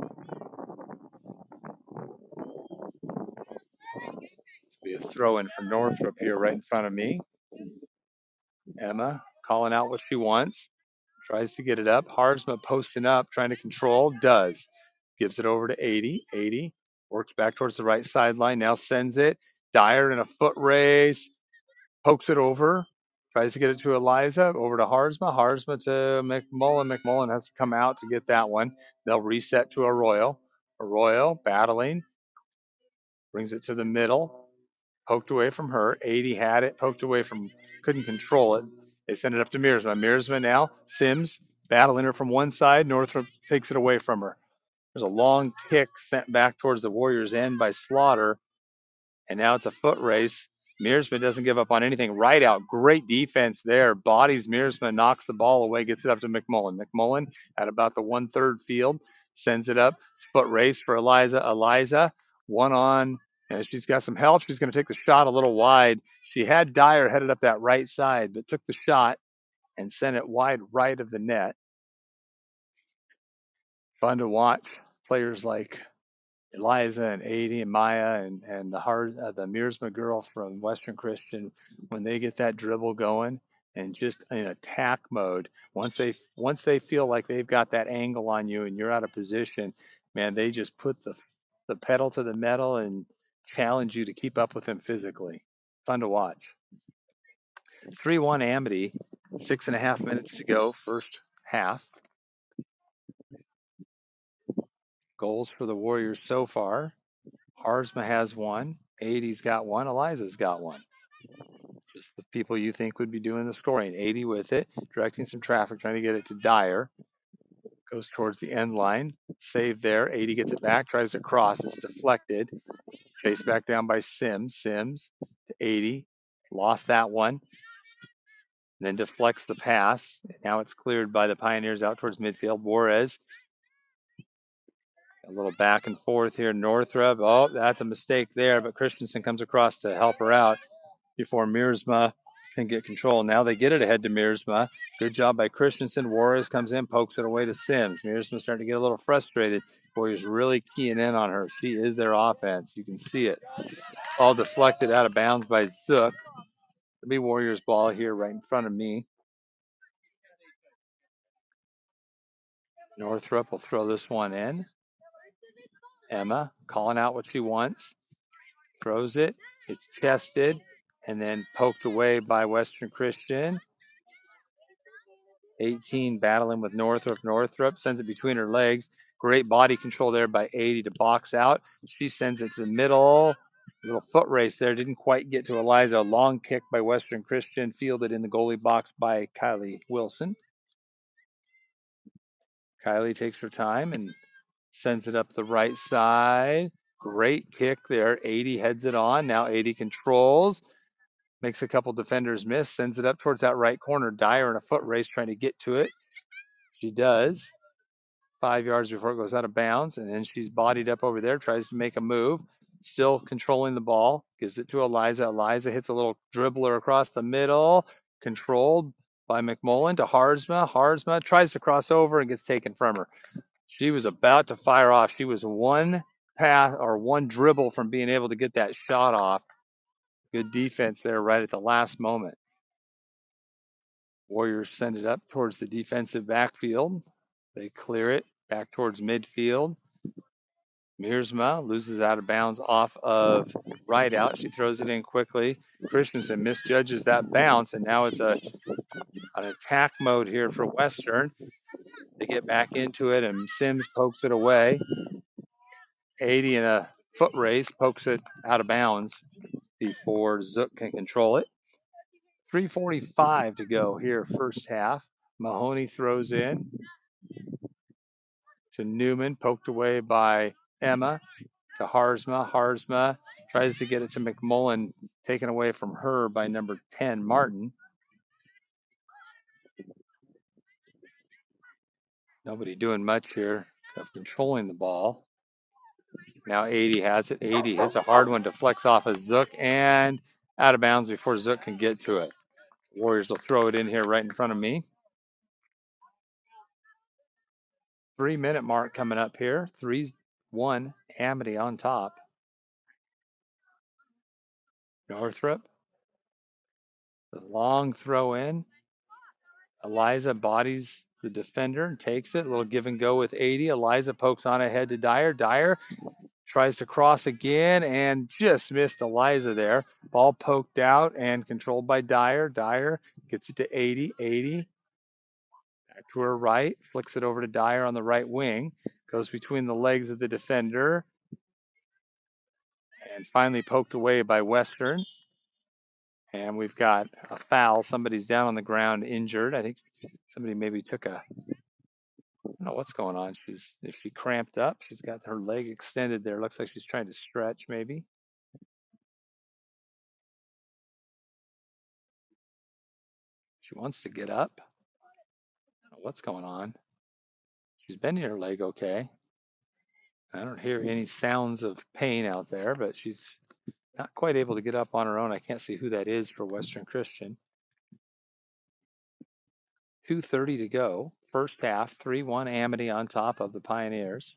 This will be a throw in for Northrup here right in front of me. Emma calling out what she wants. Tries to get it up. Harzma posting up, trying to control. Does. Gives it over to 80. 80 works back towards the right sideline. Now sends it. Dyer in a foot race. Pokes it over. Tries to get it to Eliza. Over to Harzma. Harzma to McMullen. McMullen has to come out to get that one. They'll reset to Arroyo. Arroyo battling. Brings it to the middle. Poked away from her. 80 had it. Poked away from. Couldn't control it. They send it up to Miersma. Miersma now. Sims battling her from one side. Northrup takes it away from her. There's a long kick sent back towards the Warriors' end by Slaughter. And now it's a foot race. Miersma doesn't give up on anything. Right out. Great defense there. Bodies Miersma, knocks the ball away, gets it up to McMullen. McMullen at about the 1/3 field. Sends it up. Foot race for Eliza. Eliza, one on. And she's got some help. She's going to take the shot a little wide. She had Dyer headed up that right side, but took the shot and sent it wide right of the net. Fun to watch. Players like Eliza and 80 and Maya and the Miersma girl from Western Christian, when they get that dribble going and just in attack mode, once they feel like they've got that angle on you and you're out of position, man, they just put the pedal to the metal and challenge you to keep up with them physically. Fun to watch. 3-1 Amity, 6.5 minutes to go, first half. Goals for the Warriors so far. Harzma has one. 80's got one. Eliza's got one. Just the people you think would be doing the scoring. 80 with it, directing some traffic, trying to get it to Dyer. Goes towards the end line. Save there. 80 gets it back, tries to cross. It's deflected. Chased back down by Sims. Sims to 80. Lost that one. Then deflects the pass. Now it's cleared by the Pioneers out towards midfield. Juarez. A little back and forth here. Northrup. Oh, that's a mistake there, but Christensen comes across to help her out before Miersma can get control. Now they get it ahead to Miersma. Good job by Christensen. Juarez comes in, pokes it away to Sims. Miersma's starting to get a little frustrated. Warriors really keying in on her. She is their offense. You can see it. All deflected out of bounds by Zook. It'll be Warriors ball here right in front of me. Northrup will throw this one in. Emma calling out what she wants. Throws it. It's chested and then poked away by Western Christian. 18 battling with Northrup. Northrup sends it between her legs. Great body control there by 80 to box out. She sends it to the middle. A little foot race there. Didn't quite get to Eliza. Long kick by Western Christian. Fielded in the goalie box by Kylie Wilson. Kylie takes her time and sends it up the right side. Great kick there. 80 heads it on. Now 80 controls. Makes a couple defenders miss. Sends it up towards that right corner. Dyer in a foot race trying to get to it. She does. 5 yards before it goes out of bounds. And then she's bodied up over there. Tries to make a move. Still controlling the ball. Gives it to Eliza. Eliza hits a little dribbler across the middle. Controlled by McMullen to Harzma. Harzma tries to cross over and gets taken from her. She was about to fire off. She was one pass or one dribble from being able to get that shot off. Good defense there right at the last moment. Warriors send it up towards the defensive backfield. They clear it back towards midfield. Miersma loses out of bounds off of right out. She throws it in quickly. Christensen misjudges that bounce, and now it's an attack mode here for Western. They get back into it, and Sims pokes it away. 80 in a foot race, pokes it out of bounds before Zook can control it. 3:45 to go here, first half. Mahoney throws in to Newman, poked away by Emma, to Harzma. Harzma tries to get it to McMullen, taken away from her by number 10, Martin. Nobody doing much here of controlling the ball. Now 80 has it. 80 hits a hard one, deflects off of Zook and out of bounds before Zook can get to it. Warriors will throw it in here right in front of me. 3-minute mark coming up here. 3-1, Amity on top. Northrop, the long throw in. Eliza bodies the defender and takes it. A little give and go with 80. Eliza pokes on ahead to Dyer. Dyer tries to cross again and just missed Eliza there. Ball poked out and controlled by Dyer. Dyer gets it to 80. 80 back to her right. Flicks it over to Dyer on the right wing. Goes between the legs of the defender. And finally poked away by Western. And we've got a foul. Somebody's down on the ground injured. I think somebody maybe took a, I don't know what's going on. If she cramped up, she's got her leg extended there. Looks like she's trying to stretch maybe. She wants to get up. I don't know what's going on. She's bending her leg okay. I don't hear any sounds of pain out there, but she's not quite able to get up on her own. I can't see who that is for Western Christian. 2:30 to go. First half, 3-1 Amity on top of the Pioneers.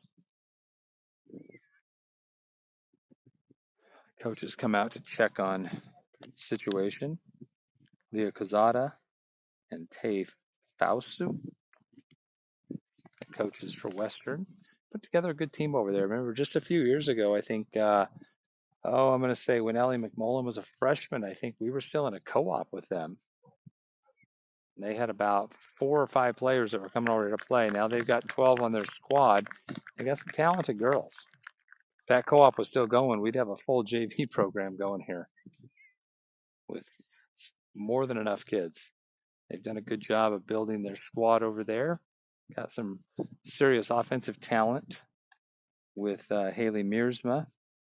Coaches come out to check on the situation. Leah Kozada and Tay Faustu, coaches for Western. Put together a good team over there. Remember, just a few years ago, I think, I'm going to say when Ellie McMullen was a freshman, I think we were still in a co-op with them. They had about 4 or 5 players that were coming over to play. Now they've got 12 on their squad. They got some talented girls. If that co-op was still going, we'd have a full JV program going here with more than enough kids. They've done a good job of building their squad over there. Got some serious offensive talent with Haley Mearsma.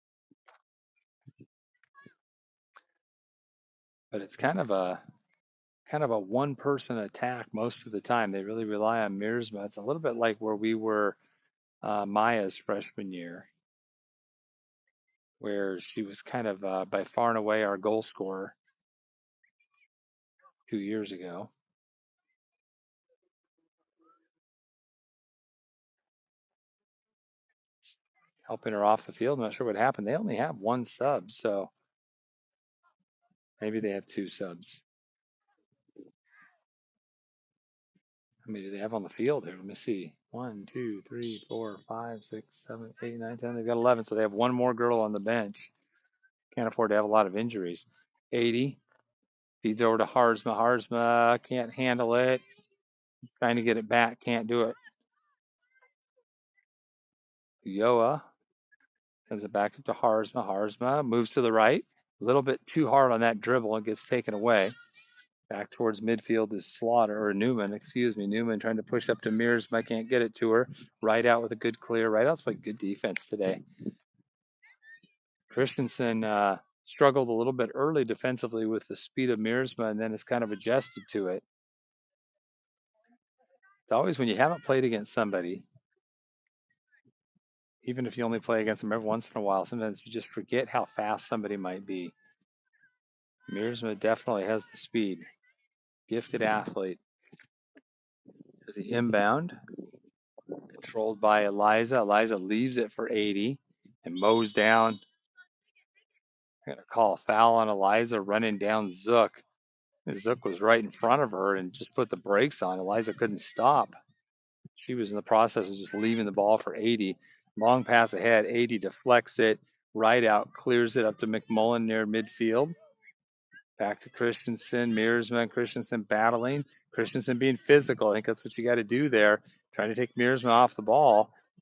But it's kind of a one-person attack most of the time. They really rely on Mearsma. It's a little bit like where we were Maya's freshman year, where she was kind of by far and away our goal scorer 2 years ago. Helping her off the field. I'm not sure what happened. They only have 1 sub, so maybe they have 2 subs. How many do they have on the field here? Let me see. 1, 2, 3, 4, 5, 6, 7, 8, 9, 10. They've got 11, so they have 1 more girl on the bench. Can't afford to have a lot of injuries. 80 feeds over to Harzma. Harzma can't handle it. Trying to get it back, can't do it. Yoa sends it back up to Harzma. Harzma moves to the right. A little bit too hard on that dribble and gets taken away. Back towards midfield is Slaughter, or Newman, excuse me. Newman trying to push up to Mearsma, can't get it to her. Right out with a good clear. Right out's played good defense today. Christensen struggled a little bit early defensively with the speed of Mearsma and then has kind of adjusted to it. It's always when you haven't played against somebody, even if you only play against them every once in a while, sometimes you just forget how fast somebody might be. Mearsma definitely has the speed. Gifted athlete. There's the inbound. Controlled by Eliza. Eliza leaves it for 80 and mows down. I'm going to call a foul on Eliza running down Zook. Zook was right in front of her and just put the brakes on. Eliza couldn't stop. She was in the process of just leaving the ball for 80. Long pass ahead. 80 deflects it right out, clears it up to McMullen near midfield. Back to Christensen, Mearsma, Christensen battling. Christensen being physical. I think that's what you got to do there. Trying to take Mearsma off the ball.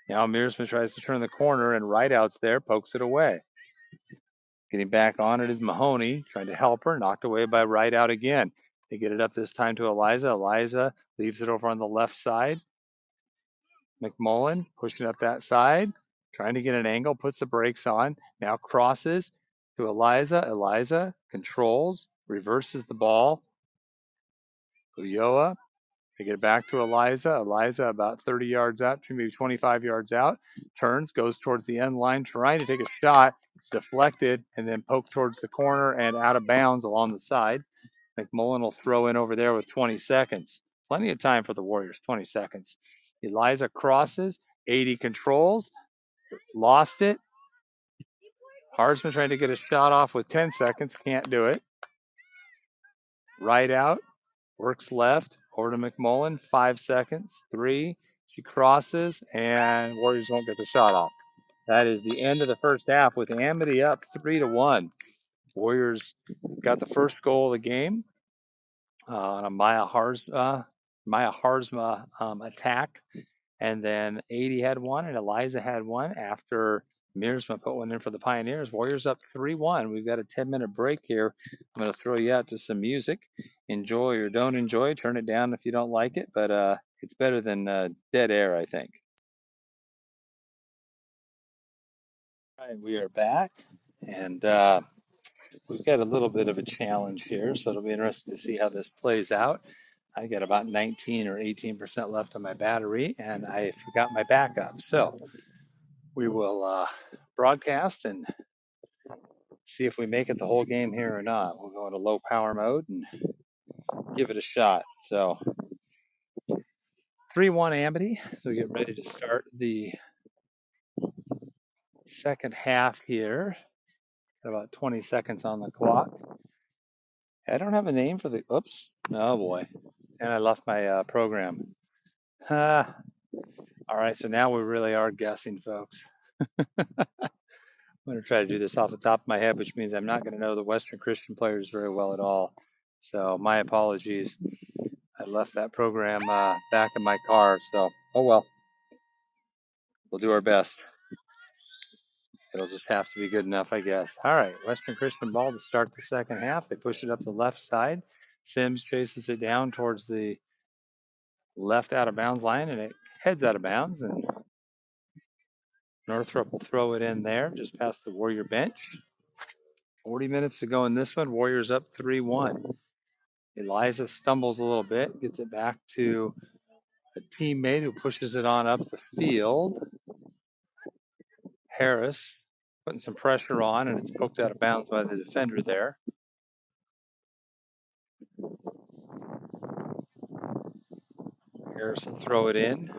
Now Mearsma tries to turn the corner, and Rideout's there, pokes it away. Getting back on it is Mahoney, trying to help her, knocked away by Rideout again. They get it up this time to Eliza. Eliza leaves it over on the left side. McMullen pushing up that side, trying to get an angle, puts the brakes on, now crosses to Eliza. Eliza controls, reverses the ball. Ulloa, they get it back to Eliza. Eliza about 30 yards out, maybe 25 yards out, turns, goes towards the end line, trying to take a shot. It's deflected and then poked towards the corner and out of bounds along the side. McMullen will throw in over there with 20 seconds. Plenty of time for the Warriors, 20 seconds. Eliza crosses, 80 controls, lost it. Harzman trying to get a shot off with 10 seconds, can't do it. Right out, works left, over to McMullen, 5 seconds, 3. She crosses, and Warriors won't get the shot off. That is the end of the first half with Amity up 3-1. Warriors got the first goal of the game on a Maya Harzma attack. And then 80 had one and Eliza had one after Mearsma put one in for the Pioneers. Warriors up 3-1. We've got a 10-minute break here. I'm going to throw you out to some music. Enjoy or don't enjoy. Turn it down if you don't like it, but it's better than dead air, I think. All right, we are back, and we've got a little bit of a challenge here, so it'll be interesting to see how this plays out. I got about 19 or 18% left on my battery, and I forgot my backup. So we will broadcast and see if we make it the whole game here or not. We'll go into low power mode and give it a shot. So 3-1 Amity. So we get ready to start the second half here. Got about 20 seconds on the clock. I don't have a name for the, oops, oh boy. And I left my program. All right, so now we really are guessing, folks. I'm going to try to do this off the top of my head, which means I'm not going to know the Western Christian players very well at all. So my apologies. I left that program back in my car. So, oh well. We'll do our best. It'll just have to be good enough, I guess. All right, Western Christian ball to start the second half. They push it up the left side. Sims chases it down towards the left out of bounds line, and it heads out of bounds. And Northrop will throw it in there, just past the Warrior bench. 40 minutes to go in this one. Warriors up 3-1. Eliza stumbles a little bit, gets it back to a teammate who pushes it on up the field. Harris putting some pressure on, and it's poked out of bounds by the defender there. Harris will throw it in,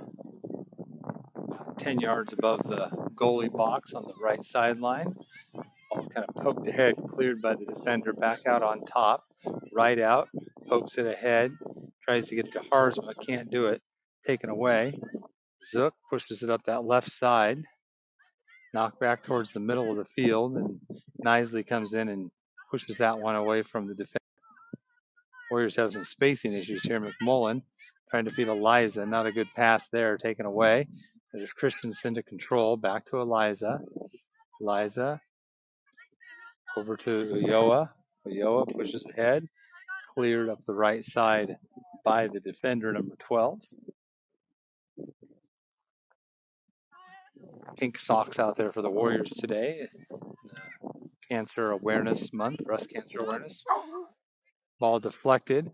10 yards above the goalie box on the right sideline. Ball kind of poked ahead, cleared by the defender, back out on top. Right out, pokes it ahead, tries to get it to Harzma, can't do it. Taken away. Zook pushes it up that left side, knocked back towards the middle of the field, and Nisley comes in and pushes that one away from the defender. Warriors have some spacing issues here. McMullen trying to feed Eliza. Not a good pass there, taken away. There's Christensen to control. Back to Eliza. Eliza over to Ulloa. Ulloa pushes ahead. Cleared up the right side by the defender, number 12. Pink socks out there for the Warriors today. Cancer Awareness Month, breast cancer awareness. Ball deflected.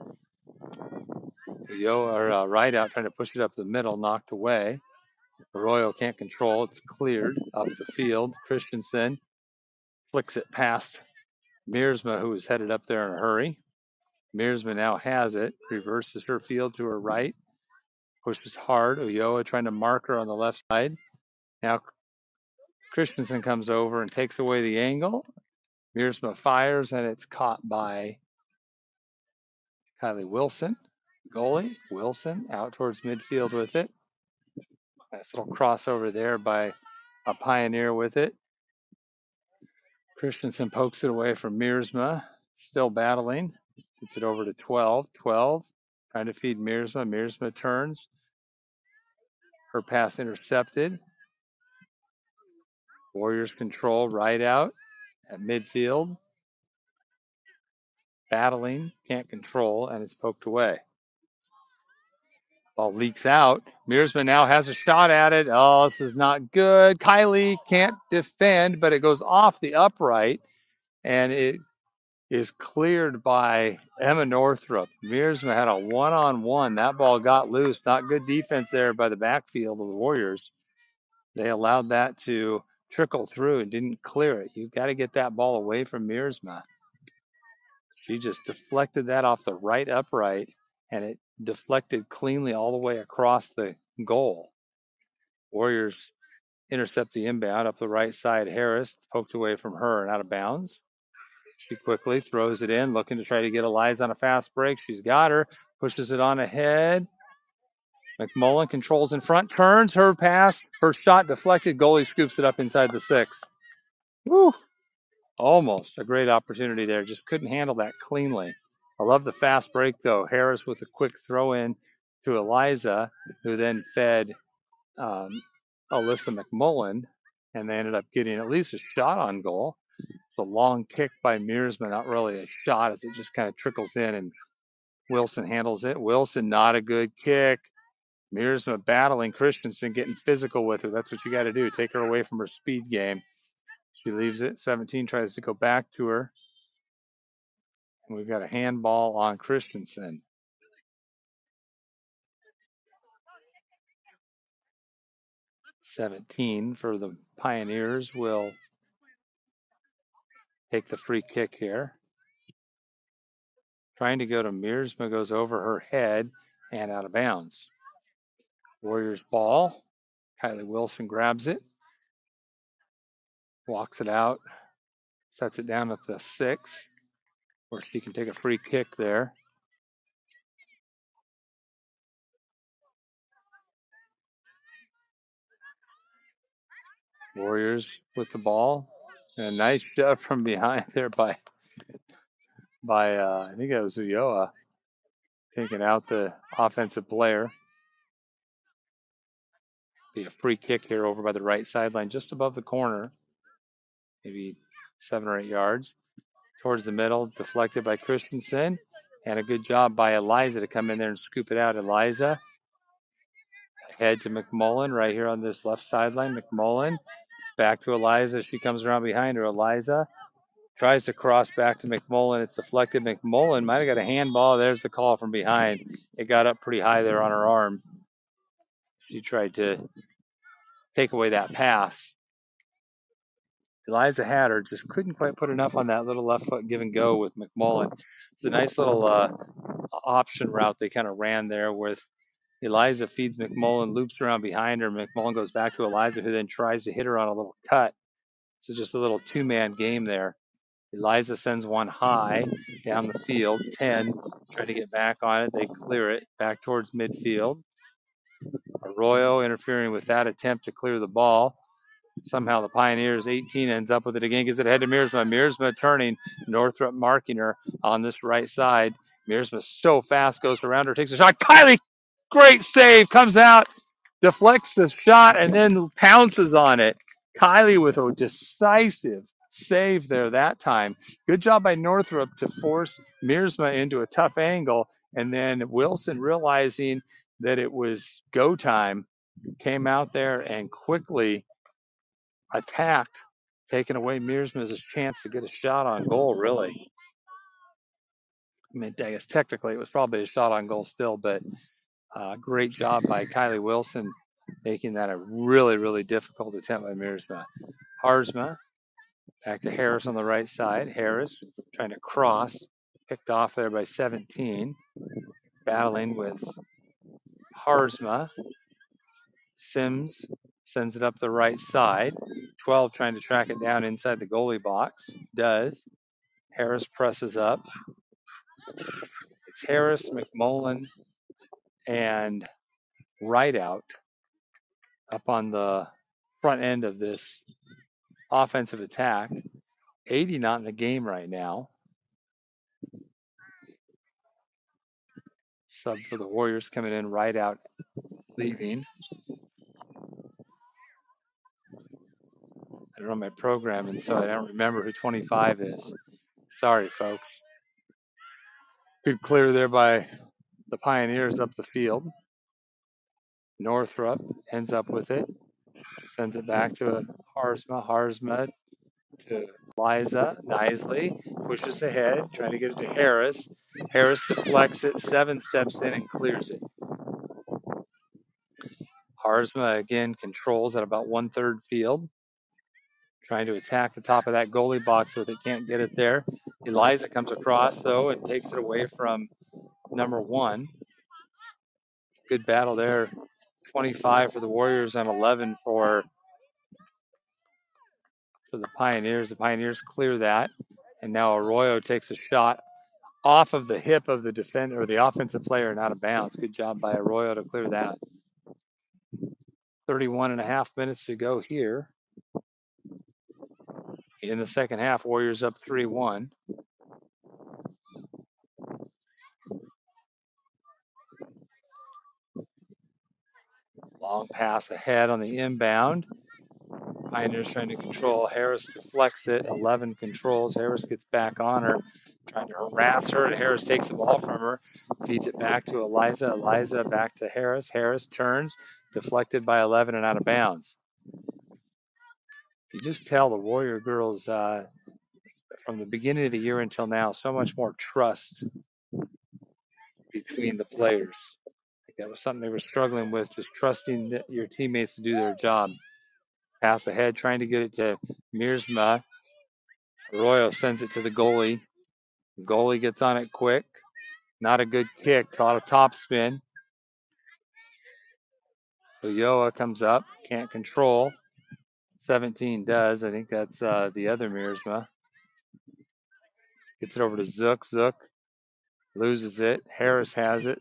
Right out trying to push it up the middle, knocked away. Arroyo can't control. It's cleared up the field. Christensen flicks it past Mearsma, who is headed up there in a hurry. Mearsma now has it. Reverses her field to her right. Pushes hard. Ulloa trying to mark her on the left side. Now Christensen comes over and takes away the angle. Mearsma fires, and it's caught by Kylie Wilson. Goalie. Wilson out towards midfield with it. Nice little crossover there by a Pioneer with it. Christensen pokes it away from Mearsma. Still battling. Gets it over to 12. 12 trying to feed Mearsma. Mearsma turns. Her pass intercepted. Warriors control right out at midfield. Battling, can't control, and it's poked away. Ball leaks out. Miersma now has a shot at it. Oh, this is not good. Kylie can't defend, but it goes off the upright, and it is cleared by Emma Northrup. Miersma had a one-on-one. That ball got loose. Not good defense there by the backfield of the Warriors. They allowed that to trickle through and didn't clear it. You've got to get that ball away from Miersma. She just deflected that off the right upright, and it deflected cleanly all the way across the goal. Warriors intercept the inbound up the right side. Harris poked away from her and out of bounds. She quickly throws it in, looking to try to get Eliza on a fast break. She's got her, pushes it on ahead. McMullen controls in front, turns her pass, her shot deflected. Goalie scoops it up inside the 6. Woo! Almost a great opportunity there. Just couldn't handle that cleanly. I love the fast break, though. Harris with a quick throw in to Eliza, who then fed Alyssa McMullen, and they ended up getting at least a shot on goal. It's a long kick by Miersma, not really a shot, as it just kind of trickles in, and Wilson handles it. Wilson, not a good kick. Miersma battling Christensen, getting physical with her. That's what you got to do. Take her away from her speed game. She leaves it. 17 tries to go back to her. And we've got a handball on Christensen. 17 for the Pioneers will take the free kick here. Trying to go to Miersma, goes over her head and out of bounds. Warriors ball. Kylie Wilson grabs it. Walks it out. Sets it down at the 6, where she can take a free kick there. Warriors with the ball. And a nice shove from behind there by I think it was Ulloa, taking out the offensive player. Be a free kick here over by the right sideline, just above the corner, maybe 7 or 8 yards. Towards the middle, deflected by Christensen. And a good job by Eliza to come in there and scoop it out. Eliza ahead to McMullen right here on this left sideline. McMullen back to Eliza. She comes around behind her. Eliza tries to cross back to McMullen. It's deflected. McMullen might have got a handball. There's the call from behind. It got up pretty high there on her arm. She tried to take away that pass. Eliza had her, just couldn't quite put enough on that little left foot give and go with McMullen. It's a nice little option route they kind of ran there with Eliza feeds McMullen, loops around behind her. McMullen goes back to Eliza, who then tries to hit her on a little cut. So just a little 2-man game there. Eliza sends one high down the field. 10 trying to get back on it. They clear it back towards midfield. Arroyo interfering with that attempt to clear the ball. Somehow the Pioneers 18 ends up with it again, gets it ahead to Miersma. Miersma turning, Northrup marking her on this right side. Miersma so fast, goes around her, takes a shot. Kylie, great save, comes out, deflects the shot, and then pounces on it. Kylie with a decisive save there that time. Good job by Northrup to force Miersma into a tough angle, and then Wilson, realizing that it was go time, came out there and quickly attacked, taking away Miersma's chance to get a shot on goal, really. I mean, I guess technically it was probably a shot on goal still, but great job by Kylie Wilson making that a really, really difficult attempt by Miersma. Harzma back to Harris on the right side. Harris trying to cross, picked off there by 17, battling with Harzma. Sims sends it up the right side. 12 trying to track it down inside the goalie box. Does. Harris presses up. It's Harris, McMullen, and Rideout up on the front end of this offensive attack. 80 not in the game right now. Sub for the Warriors coming in, Rideout leaving. I don't know my program, and so I don't remember who 25 is. Sorry, folks. Good clear there by the Pioneers up the field. Northrup ends up with it, sends it back to Harzma. Harzma to Liza nicely, pushes ahead, trying to get it to Harris. Harris deflects it, 7 steps in and clears it. Harzma again controls at about 1/3 field, trying to attack the top of that goalie box with it, can't get it there. Eliza comes across though and takes it away from number 1. Good battle there. 25 for the Warriors and 11 for the Pioneers. The Pioneers clear that, and now Arroyo takes a shot off of the hip of the defender or the offensive player and out of bounds. Good job by Arroyo to clear that. 31 and a half minutes to go here in the second half. Warriors up 3-1. Long pass ahead on the inbound. Pioneers trying to control. Harris deflects it. 11 controls. Harris gets back on her, trying to harass her, and Harris takes the ball from her, feeds it back to Eliza. Eliza back to Harris. Harris turns, deflected by 11 and out of bounds. You just tell the Warrior girls from the beginning of the year until now, so much more trust between the players. That was something they were struggling with, just trusting your teammates to do their job. Pass ahead, trying to get it to Miersma. Arroyo sends it to the goalie. The goalie gets on it quick. Not a good kick. A lot of top spin. Ulloa comes up. Can't control. 17 does. I think that's the other Miersma. Gets it over to Zook. Zook loses it. Harris has it.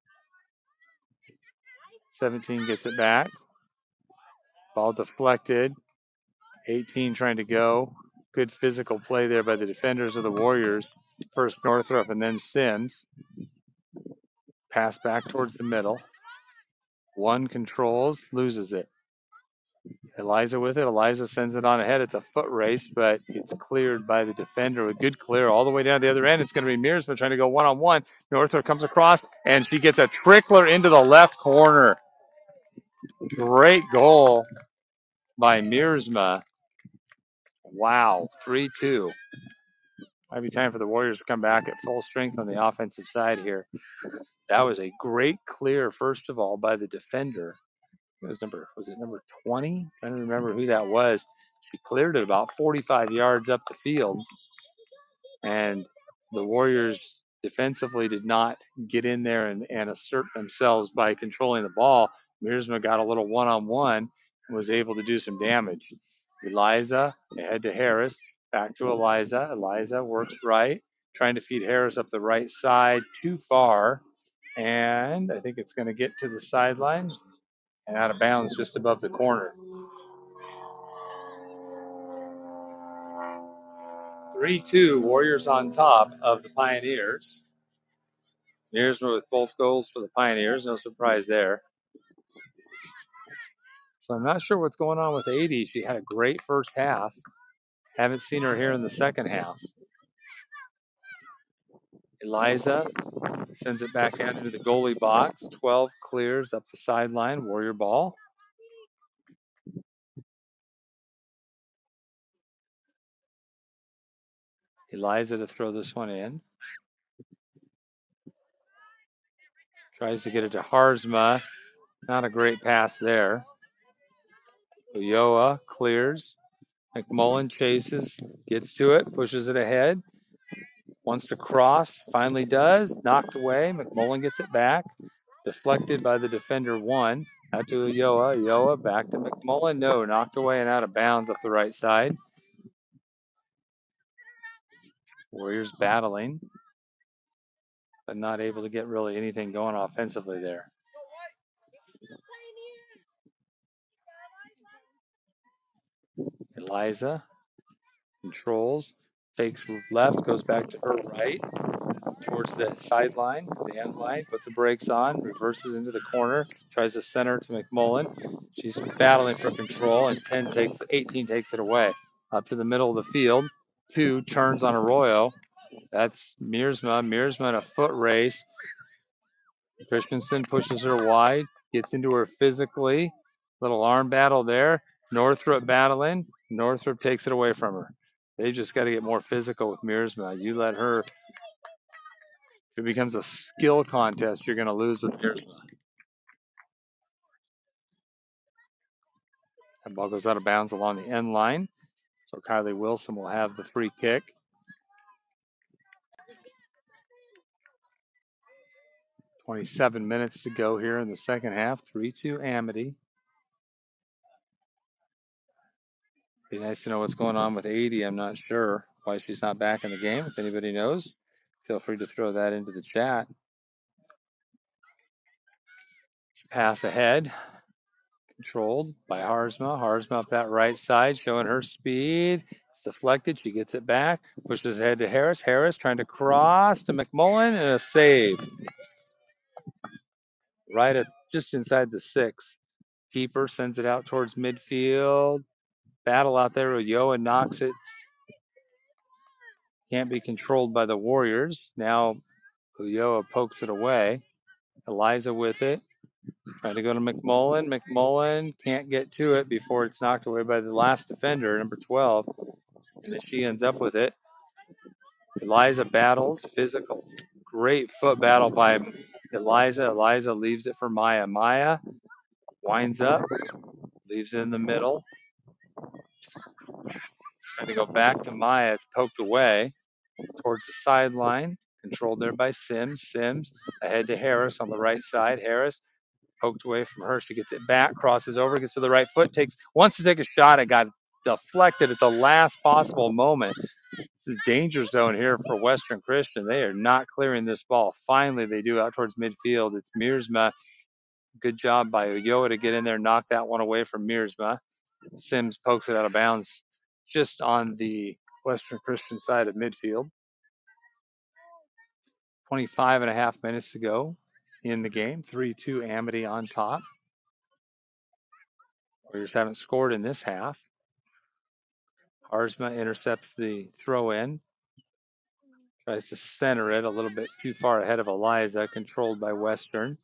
17 gets it back. Ball deflected. 18 trying to go. Good physical play there by the defenders of the Warriors. First Northrup and then Sims. Pass back towards the middle. 1 controls, loses it. Eliza with it. Eliza sends it on ahead. It's a foot race, but it's cleared by the defender. A good clear all the way down the other end. It's going to be Miersma trying to go one-on-one. Northrup comes across, and she gets a trickler into the left corner. Great goal by Miersma. Wow, 3-2. Might be time for the Warriors to come back at full strength on the offensive side here. That was a great clear, first of all, by the defender. Was it number 20? I don't remember who that was. She cleared it about 45 yards up the field, and the Warriors defensively did not get in there and assert themselves by controlling the ball. Miersma got a little one-on-one and was able to do some damage. Eliza ahead to Harris, back to Eliza. Eliza works right, trying to feed Harris up the right side, too far, and I think it's going to get to the sideline and out of bounds just above the corner. 3-2, Warriors on top of the Pioneers. Miersma with both goals for the Pioneers, no surprise there. So I'm not sure what's going on with 80. She had a great first half. Haven't seen her here in the second half. Eliza sends it back down into the goalie box. 12 clears up the sideline. Warrior ball. Eliza to throw this one in. Tries to get it to Harzma. Not a great pass there. Ulloa clears. McMullen chases, gets to it, pushes it ahead. Wants to cross, finally does. Knocked away. McMullen gets it back. Deflected by the defender 1. Out to Ulloa. Ulloa back to McMullen. No, knocked away and out of bounds up the right side. Warriors battling, but not able to get really anything going offensively there. Eliza controls, fakes left, goes back to her right. towards the sideline, the end line, puts the brakes on, reverses into the corner, tries to center to McMullen. She's battling for control, and 18 takes it away. Up to the middle of the field, 2 turns on Arroyo. That's Miersma. Miersma in a foot race. Christensen pushes her wide, gets into her physically. Little arm battle there. Northrup battling. Northrup takes it away from her. They just got to get more physical with Miersma. You let her, if it becomes a skill contest, you're going to lose with Miersma. That ball goes out of bounds along the end line. So Kylie Wilson will have the free kick. 27 minutes to go here in the second half. 3-2 Amity. Be nice to know what's going on with 80. I'm not sure why she's not back in the game. If anybody knows, feel free to throw that into the chat. Pass ahead. Controlled by Harzma. Harzma up that right side, showing her speed. It's deflected. She gets it back. Pushes ahead to Harris. Harris trying to cross to McMullen, and a save. Right at just inside the 6. Keeper sends it out towards midfield. Battle out there. Ulloa knocks it. Can't be controlled by the Warriors. Now Ulloa pokes it away. Eliza with it. Trying to go to McMullen. McMullen can't get to it before it's knocked away by the last defender, number 12. And then she ends up with it. Eliza battles. Physical. Great foot battle by Eliza. Eliza leaves it for Maya. Maya winds up. Leaves it in the middle. Trying to go back to Maya. It's poked away towards the sideline. Controlled there by Sims. Sims ahead to Harris on the right side. Harris poked away from her. She gets it back, crosses over, gets to the right foot, wants to take a shot. It got deflected at the last possible moment. This is danger zone here for Western Christian. They are not clearing this ball. Finally, they do out towards midfield. It's Miersma. Good job by Ulloa to get in there, knock that one away from Miersma. Sims pokes it out of bounds just on the Western Christian side of midfield. 25 and a half minutes to go in the game. 3-2 Amity on top. Warriors haven't scored in this half. Harzma intercepts the throw in. Tries to center it a little bit too far ahead of Eliza, controlled by Western.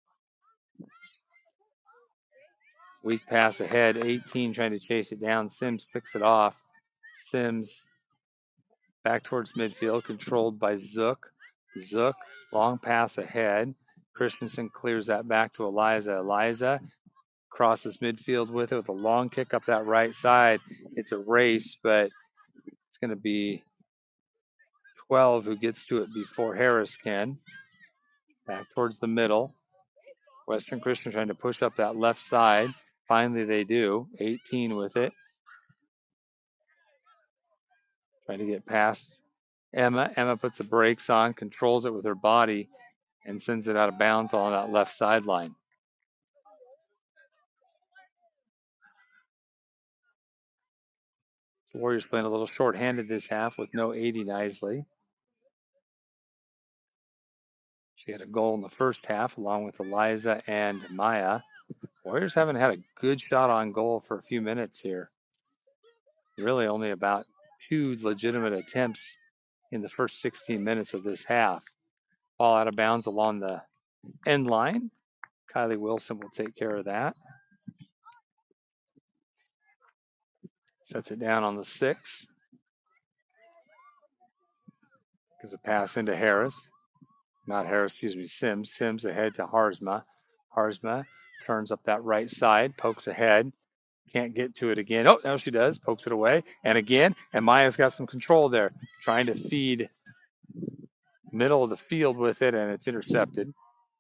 Weak pass ahead. 18 trying to chase it down. Sims picks it off. Sims back towards midfield, controlled by Zook. Zook, long pass ahead. Christensen clears that back to Eliza. Eliza crosses midfield with it with a long kick up that right side. It's a race, but it's going to be 12 who gets to it before Harris can. Back towards the middle. Western Christian trying to push up that left side. Finally they do. 18 with it. Trying to get past Emma. Emma puts the brakes on, controls it with her body, and sends it out of bounds on that left sideline. The Warriors playing a little short-handed this half with no 80 Nisley. She had a goal in the first half along with Eliza and Maya. Warriors haven't had a good shot on goal for a few minutes here. Really only about 2 legitimate attempts in the first 16 minutes of this half. Ball out of bounds along the end line. Kylie Wilson will take care of that. Sets it down on the 6. Gives a pass into Harris. Not Harris, excuse me, Sims. Sims ahead to Harzma. Harzma turns up that right side, pokes ahead. Can't get to it again. Oh, now she does. Pokes it away. And again, and Maya's got some control there. Trying to feed middle of the field with it, and it's intercepted.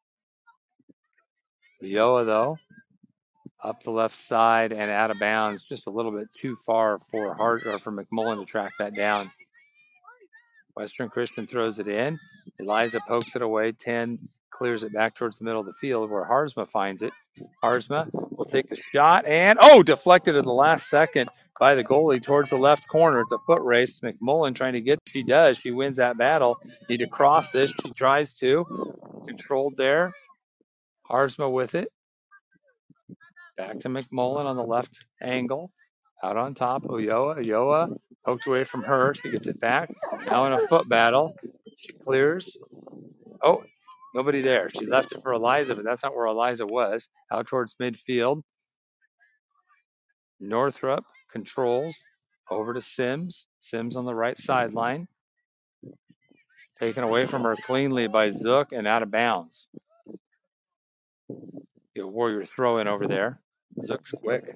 Ulloa, though, up the left side and out of bounds, just a little bit too far for McMullen to track that down. Western Christian throws it in. Eliza pokes it away. 10 clears it back towards the middle of the field where Harzma finds it. Harzma will take the shot and, deflected at the last second by the goalie towards the left corner. It's a foot race. McMullen trying to get. She does. She wins that battle. Need to cross this. She tries to. Controlled there. Harzma with it. Back to McMullen on the left angle. Out on top. Ulloa poked away from her. She gets it back. Now in a foot battle. She clears. Oh, nobody there. She left it for Eliza, but that's not where Eliza was. Out towards midfield. Northrup controls. Over to Sims. Sims on the right sideline. Taken away from her cleanly by Zook and out of bounds. Get a Warrior throw in over there. Zook's quick.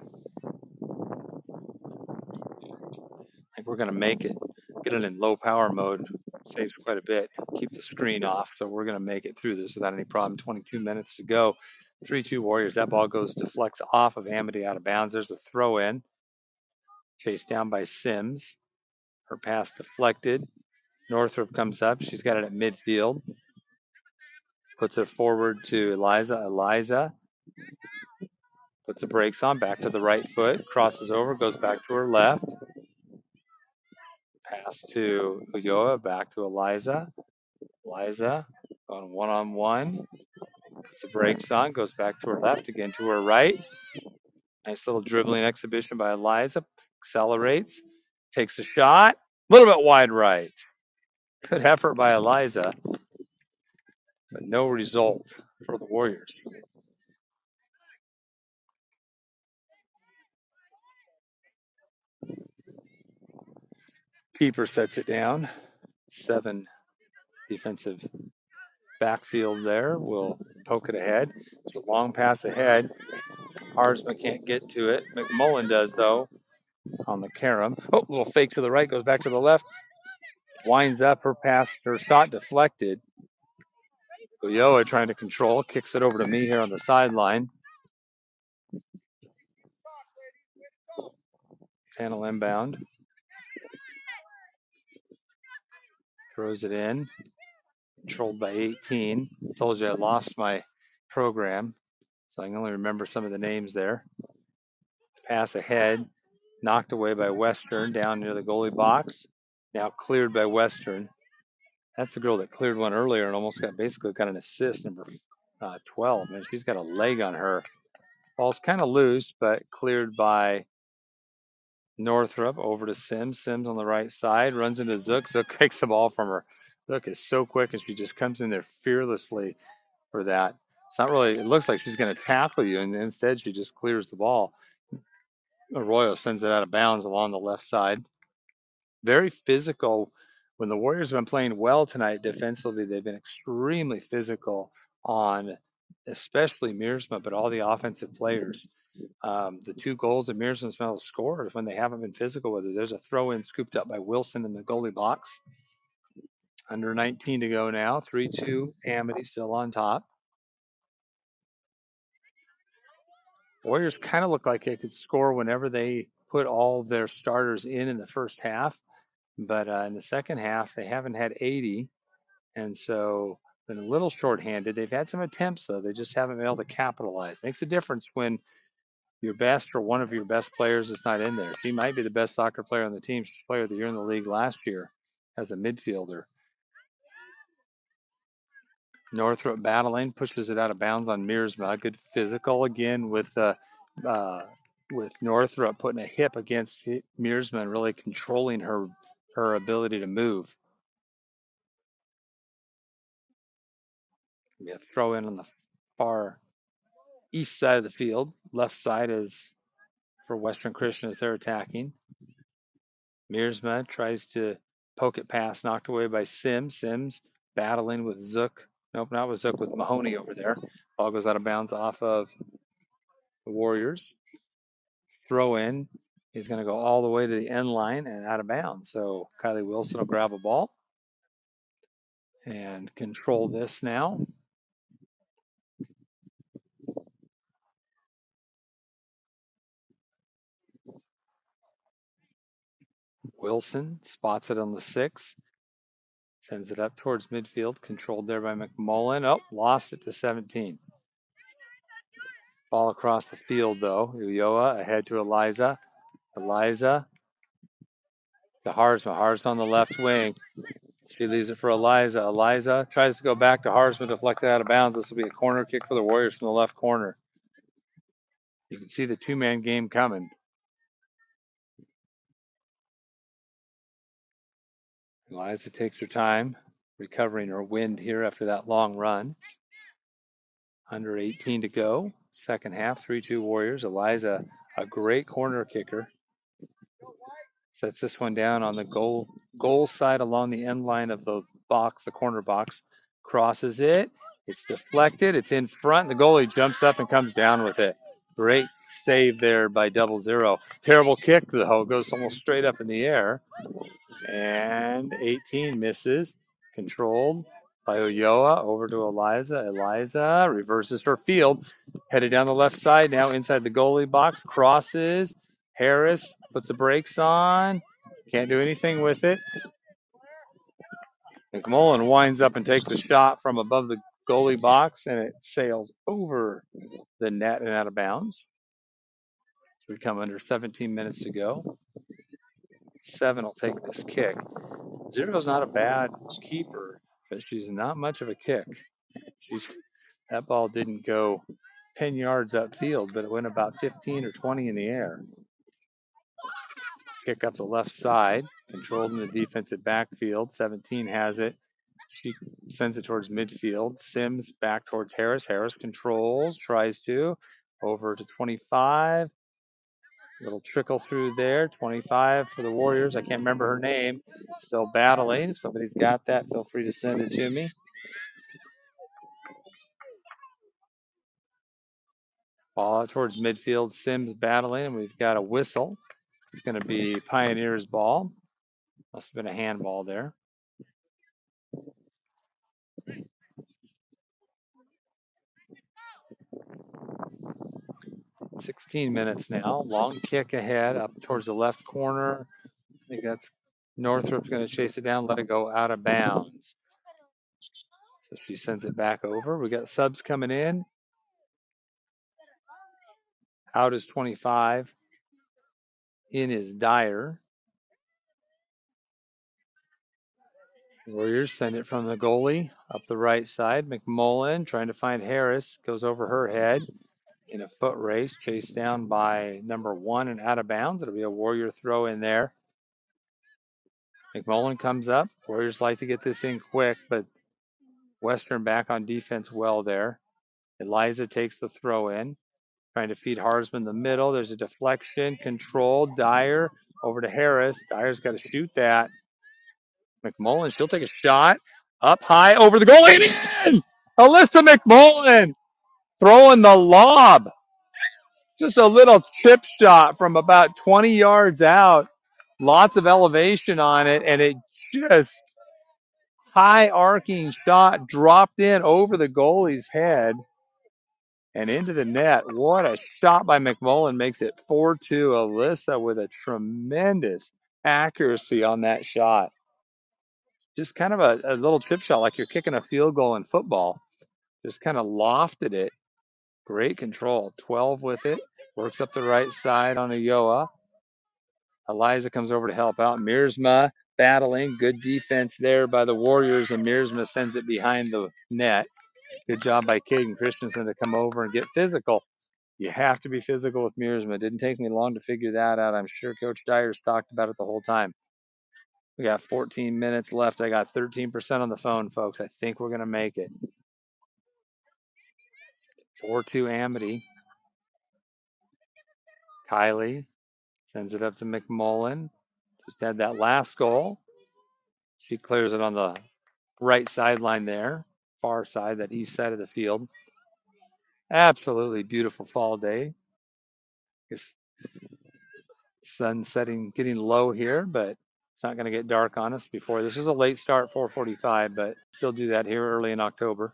I think we're going to make it. Get it in low power mode. Saves quite a bit. Keep the screen off. So we're going to make it through this without any problem. 22 minutes to go. 3-2 Warriors. That ball goes deflects off of Amity out of bounds. There's a throw in. Chased down by Sims. Her pass deflected. Northrup comes up. She's got it at midfield. Puts it forward to Eliza. Eliza puts the brakes on. Back to the right foot. Crosses over. Goes back to her left. Pass to Ulloa. Back to Eliza. Eliza on one-on-one. Puts the brakes on. Goes back to her left. Again to her right. Nice little dribbling exhibition by Eliza. Accelerates. Takes a shot. A little bit wide right. Good effort by Eliza. But no result for the Warriors. Keeper sets it down. 7 defensive backfield there. Will poke it ahead. There's a long pass ahead. Harzma can't get to it. McMullen does, though, on the carom. Oh, little fake to the right. Goes back to the left. Winds up. Her pass, her shot deflected. Ulloa trying to control. Kicks it over to me here on the sideline. Channel inbound. Throws it in. Controlled by 18. Told you I lost my program, so I can only remember some of the names there. Pass ahead. Knocked away by Western down near the goalie box. Now cleared by Western. That's the girl that cleared one earlier and almost basically got an assist, number 12. Man, she's got a leg on her. Ball's kind of loose, but cleared by Northrup over to Sims. Sims on the right side, runs into Zook. Zook kicks the ball from her. Zook is so quick, and she just comes in there fearlessly for that. It's not really, it looks like she's going to tackle you, and instead she just clears the ball. Arroyo sends it out of bounds along the left side. Very physical. When the Warriors have been playing well tonight defensively, they've been extremely physical on especially Miersma, but all the offensive players. The 2 goals that Miersma's been able to score is when they haven't been physical with it. There's a throw in scooped up by Wilson in the goalie box. Under 19 to go now. 3-2. Amity still on top. Warriors kind of look like they could score whenever they put all of their starters in the first half. But in the second half, they haven't had 80. And so been a little shorthanded. They've had some attempts, though. They just haven't been able to capitalize. Makes a difference when your best or one of your best players is not in there. She might be the best soccer player on the team. She's player of the year in the league last year as a midfielder. Northrup battling, pushes it out of bounds on Miersma. Good physical again with Northrup putting a hip against Miersma and really controlling her ability to move. We have throw in on the far east side of the field. Left side is for Western Christian as they're attacking. Miersma tries to poke it past, knocked away by Sims. Sims battling with Zook. Nope, not with Zook, with Mahoney over there. Ball goes out of bounds off of the Warriors. Throw in. He's going to go all the way to the end line and out of bounds. So Kylie Wilson will grab a ball and control this now. Wilson spots it on the 6. Sends it up towards midfield. Controlled there by McMullen. Oh, lost it to 17. Ball across the field, though. Ulloa ahead to Eliza. Eliza to Harzma. Harzma on the left wing. She leaves it for Eliza. Eliza tries to go back to Harzma, deflected out of bounds. This will be a corner kick for the Warriors from the left corner. You can see the two-man game coming. Eliza takes her time, recovering her wind here after that long run. Under 18 to go. Second half, 3-2 Warriors. Eliza, a great corner kicker. Sets this one down on the goal side along the end line of the box, the corner box. Crosses it. It's deflected. It's in front. The goalie jumps up and comes down with it. Great save there by 00. Terrible kick, though. Goes almost straight up in the air. And 18 misses. Controlled by Ulloa. Over to Eliza. Eliza reverses her field. Headed down the left side now inside the goalie box. Crosses. Harris puts the brakes on. Can't do anything with it. McMullen winds up and takes a shot from above the goalie box, and it sails over the net and out of bounds. So we come under 17 minutes to go. 7 will take this kick. 0's not a bad keeper, but she's not much of a kick. That ball didn't go 10 yards upfield, but it went about 15 or 20 in the air. Kick up the left side, controlled in the defensive backfield. 17 has it. She sends it towards midfield. Sims back towards Harris. Harris controls, tries to. Over to 25. Little trickle through there. 25 for the Warriors. I can't remember her name. Still battling. If somebody's got that, feel free to send it to me. Ball out towards midfield. Sims battling. We've got a whistle. It's going to be Pioneers ball. Must have been a handball there. 16 minutes now. Long kick ahead up towards the left corner. I think that's Northrop's going to chase it down, let it go out of bounds. So she sends it back over. We got subs coming in. Out is 25. In is Dyer. Warriors send it from the goalie up the right side. McMullen trying to find Harris. Goes over her head in a foot race. Chased down by number 1 and out of bounds. It'll be a Warrior throw in there. McMullen comes up. Warriors like to get this in quick, but Western back on defense well there. Eliza takes the throw in. Trying to feed Harzman in the middle. There's a deflection. Control. Dyer over to Harris. Dyer's got to shoot that. McMullen, she'll take a shot. Up high over the goalie and in! Alyssa McMullen throwing the lob. Just a little chip shot from about 20 yards out. Lots of elevation on it, and it just high arcing shot dropped in over the goalie's head and into the net. What a shot by McMullen. Makes it 4-2. Alyssa with a tremendous accuracy on that shot. Just kind of a little chip shot like you're kicking a field goal in football. Just kind of lofted it. Great control. 12 with it. Works up the right side on Ulloa. Eliza comes over to help out. Miersma battling. Good defense there by the Warriors, and Miersma sends it behind the net. Good job by Caden Christensen to come over and get physical. You have to be physical with Miersma. It didn't take me long to figure that out. I'm sure Coach Dyer's talked about it the whole time. We got 14 minutes left. I got 13% on the phone, folks. I think we're going to make it. 4-2 Amity. Kylie sends it up to McMullen. Just had that last goal. She clears it on the right sideline there, far side, that east side of the field. Absolutely beautiful fall day. It's sun setting, getting low here, but it's not going to get dark on us before. This is a late start, 4:45, but still do that here early in October.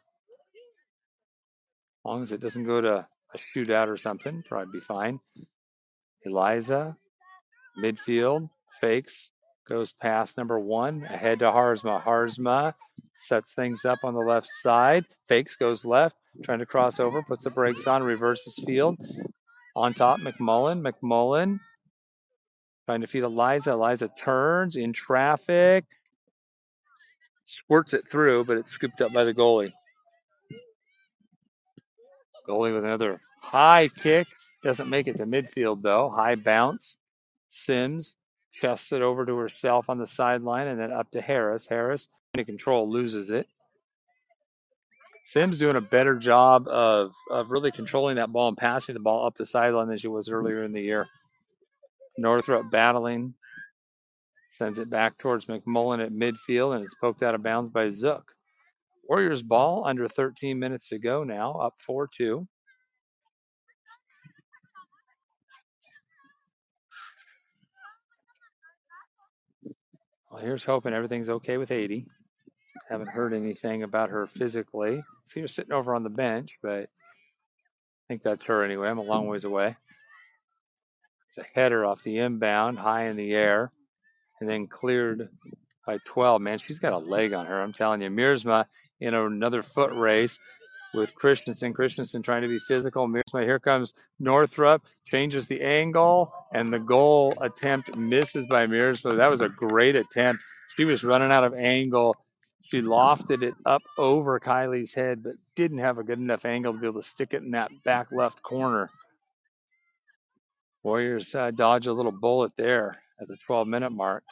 As long as it doesn't go to a shootout or something, probably be fine. Eliza, midfield, fakes, goes past number 1, ahead to Harzma. Harzma sets things up on the left side, fakes, goes left, trying to cross over, puts the brakes on, reverses field. On top, McMullen. McMullen Trying to feed Eliza. Eliza turns in traffic, squirts it through, but it's scooped up by the goalie. Goalie with another high kick. Doesn't make it to midfield, though. High bounce. Sims chests it over to herself on the sideline and then up to Harris. Harris, in control, loses it. Sims doing a better job of really controlling that ball and passing the ball up the sideline than she was earlier in the year. Northrup battling, sends it back towards McMullen at midfield, and it's poked out of bounds by Zook. Warriors ball, under 13 minutes to go now, up 4-2. Well, here's hoping everything's okay with 80. Haven't heard anything about her physically. See her sitting over on the bench, but I think that's her anyway. I'm a long ways away. It's a header off the inbound, high in the air, and then cleared by 12. Man, she's got a leg on her. I'm telling you. Miersma in another foot race with Christensen. Christensen trying to be physical. Miersma, here comes Northrup, changes the angle, and the goal attempt misses by Miersma. That was a great attempt. She was running out of angle. She lofted it up over Kylie's head, but didn't have a good enough angle to be able to stick it in that back left corner. Warriors dodge a little bullet there at the 12-minute mark.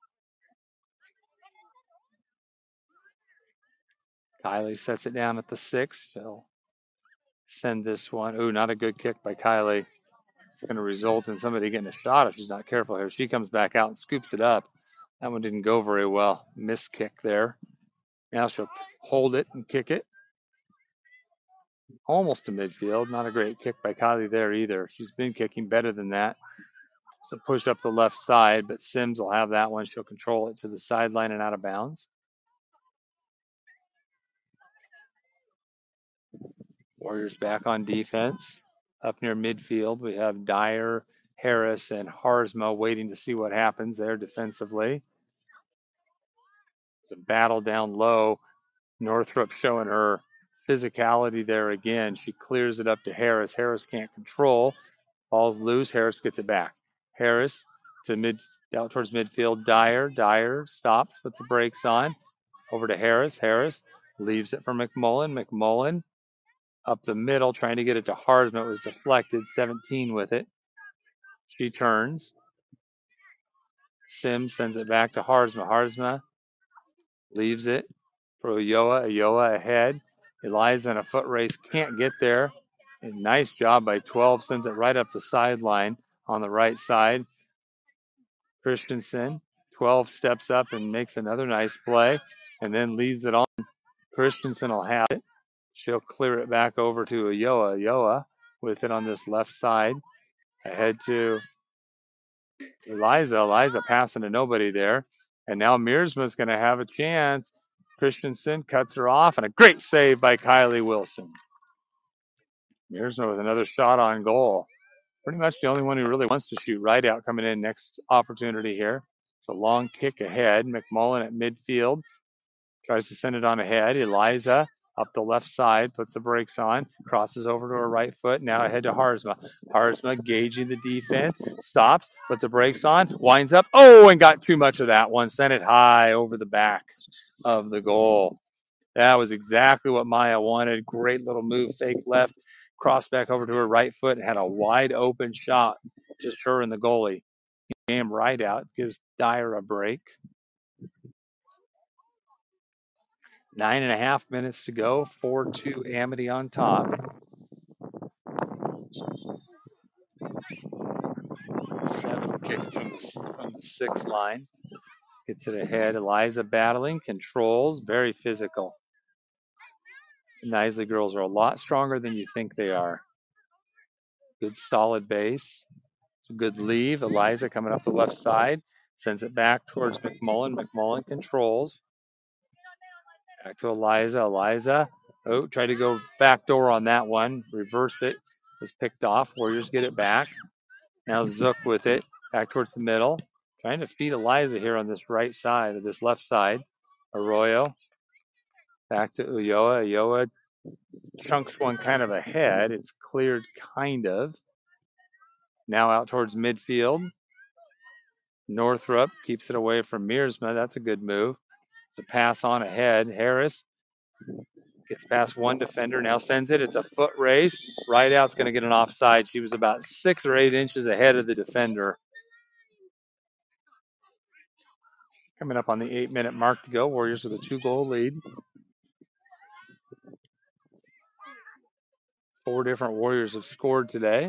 Kylie sets it down at the 6. They'll send this one. Ooh, not a good kick by Kylie. It's going to result in somebody getting a shot if she's not careful here. She comes back out and scoops it up. That one didn't go very well. Missed kick there. Now she'll hold it and kick it. Almost to midfield. Not a great kick by Kylie there either. She's been kicking better than that. So push up the left side, but Sims will have that one. She'll control it to the sideline and out of bounds. Warriors back on defense. Up near midfield, we have Dyer, Harris, and Harzma waiting to see what happens there defensively. It's a battle down low. Northrup showing her physicality there again. She clears it up to Harris. Harris can't control. Ball's loose. Harris gets it back. Harris to out towards midfield. Dyer stops, puts the brakes on. Over to Harris. Harris leaves it for McMullen. McMullen up the middle, trying to get it to Harzma. It was deflected. 17 with it. She turns. Sims sends it back to Harzma. Harzma leaves it for Ulloa. Ulloa ahead. Eliza in a foot race can't get there. A nice job by 12. Sends it right up the sideline on the right side. Christensen. 12 steps up and makes another nice play and then leaves it on. Christensen will have it. She'll clear it back over to Ulloa. Ulloa with it on this left side. Ahead to Eliza. Eliza passing to nobody there. And now Miersma's going to have a chance. Christensen cuts her off, and a great save by Kylie Wilson. Miersma with another shot on goal. Pretty much the only one who really wants to shoot. Right out coming in next opportunity here. It's a long kick ahead. McMullen at midfield. Tries to send it on ahead. Eliza up the left side, puts the brakes on, crosses over to her right foot, now ahead to Harzma. Harzma gauging the defense, stops, puts the brakes on, winds up, and got too much of that one, sent it high over the back of the goal. That was exactly what Maya wanted. Great little move, fake left, cross back over to her right foot, and had a wide open shot, just her and the goalie. Game right out, gives Dyer a break. 9.5 minutes to go. 4-2 Amity on top. 7 kick from the 6 line. Gets it ahead. Eliza battling, controls, very physical. The Knisley girls are a lot stronger than you think they are. Good solid base. It's a good leave. Eliza coming up the left side. Sends it back towards McMullen. McMullen controls. Back to Eliza. Eliza. Tried to go back door on that one. Reversed it. Was picked off. Warriors get it back. Now Zook with it. Back towards the middle. Trying to feed Eliza here on this right side, or this left side. Arroyo. Back to Ulloa. Ulloa chunks one kind of ahead. It's cleared kind of. Now out towards midfield. Northrup keeps it away from Mearsma. That's a good move. It's a pass on ahead. Harris gets past one defender, now sends it. It's a foot race. Rideout's going to get an offside. She was about 6 or 8 inches ahead of the defender. Coming up on the 8-minute mark to go. Warriors with a 2-goal lead. 4 different Warriors have scored today.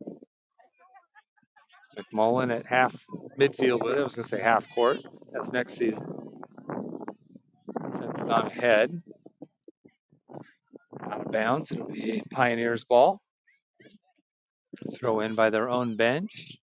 McMullen at half midfield with it. I was going to say half court. That's next season. Sends it on ahead. Out of bounds. It'll be Pioneers ball. Throw in by their own bench.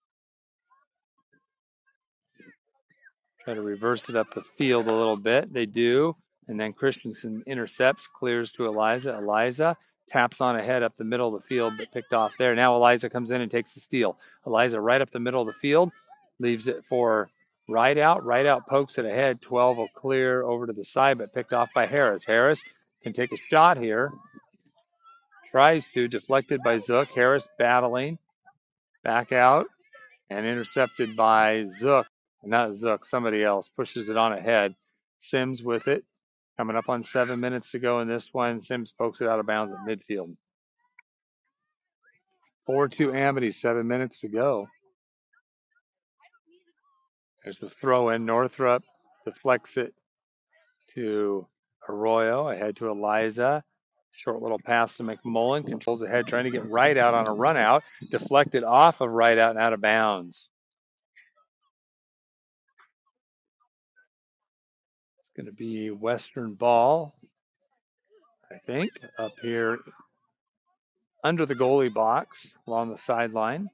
Try to reverse it up the field a little bit. They do. And then Christensen intercepts, clears to Eliza. Eliza taps on ahead up the middle of the field, but picked off there. Now Eliza comes in and takes the steal. Eliza right up the middle of the field, leaves it for Rideout. Rideout pokes it ahead. 12 will clear over to the side, but picked off by Harris. Harris can take a shot here. Tries to, deflected by Zook. Harris battling. Back out and intercepted by Zook. Not Zook, somebody else pushes it on ahead. Sims with it. Coming up on 7 minutes to go in this one. Sims pokes it out of bounds at midfield. 4-2 Amity, 7 minutes to go. There's the throw in. Northrup deflects it to Arroyo. Ahead to Eliza. Short little pass to McMullen. Controls ahead, trying to get Rideout on a run out. Deflected off of Rideout and out of bounds. It's going to be Western ball, I think, up here under the goalie box along the sideline.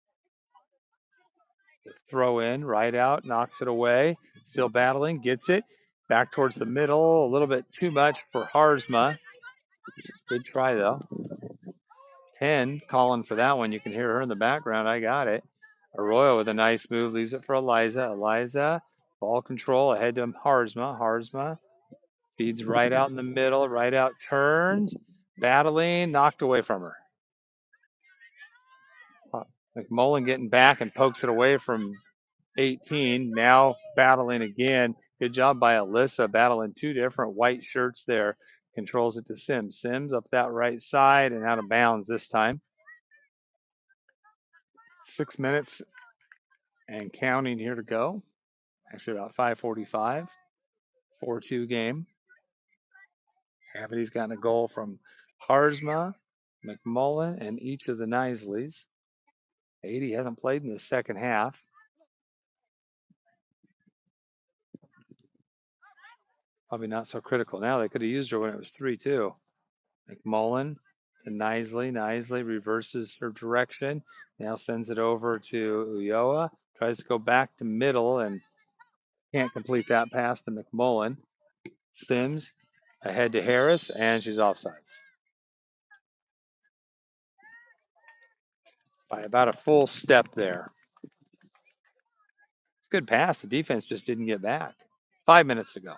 Throw in, Rideout, knocks it away. Still battling, gets it. Back towards the middle, a little bit too much for Harzma. Good try, though. 10 calling for that one. You can hear her in the background. I got it. Arroyo with a nice move, leaves it for Eliza. Eliza, ball control ahead to Harzma. Harzma feeds Rideout in the middle. Rideout turns, battling, knocked away from her. McMullen getting back and pokes it away from 18. Now battling again. Good job by Alyssa, battling 2 different white shirts there. Controls it to Sims. Sims up that right side and out of bounds this time. 6 minutes and counting here to go. Actually about 5:45. 4-2 game. Havity's gotten a goal from Harzma, McMullen, and each of the Nisleys. 80 hasn't played in the second half. Probably not so critical now. They could have used her when it was 3-2. McMullen to Nisley. Nisley reverses her direction. Now sends it over to Ulloa. Tries to go back to middle and can't complete that pass to McMullen. Sims ahead to Harris, and she's offsides. By about a full step there. It's a good pass. The defense just didn't get back. 5 minutes to go.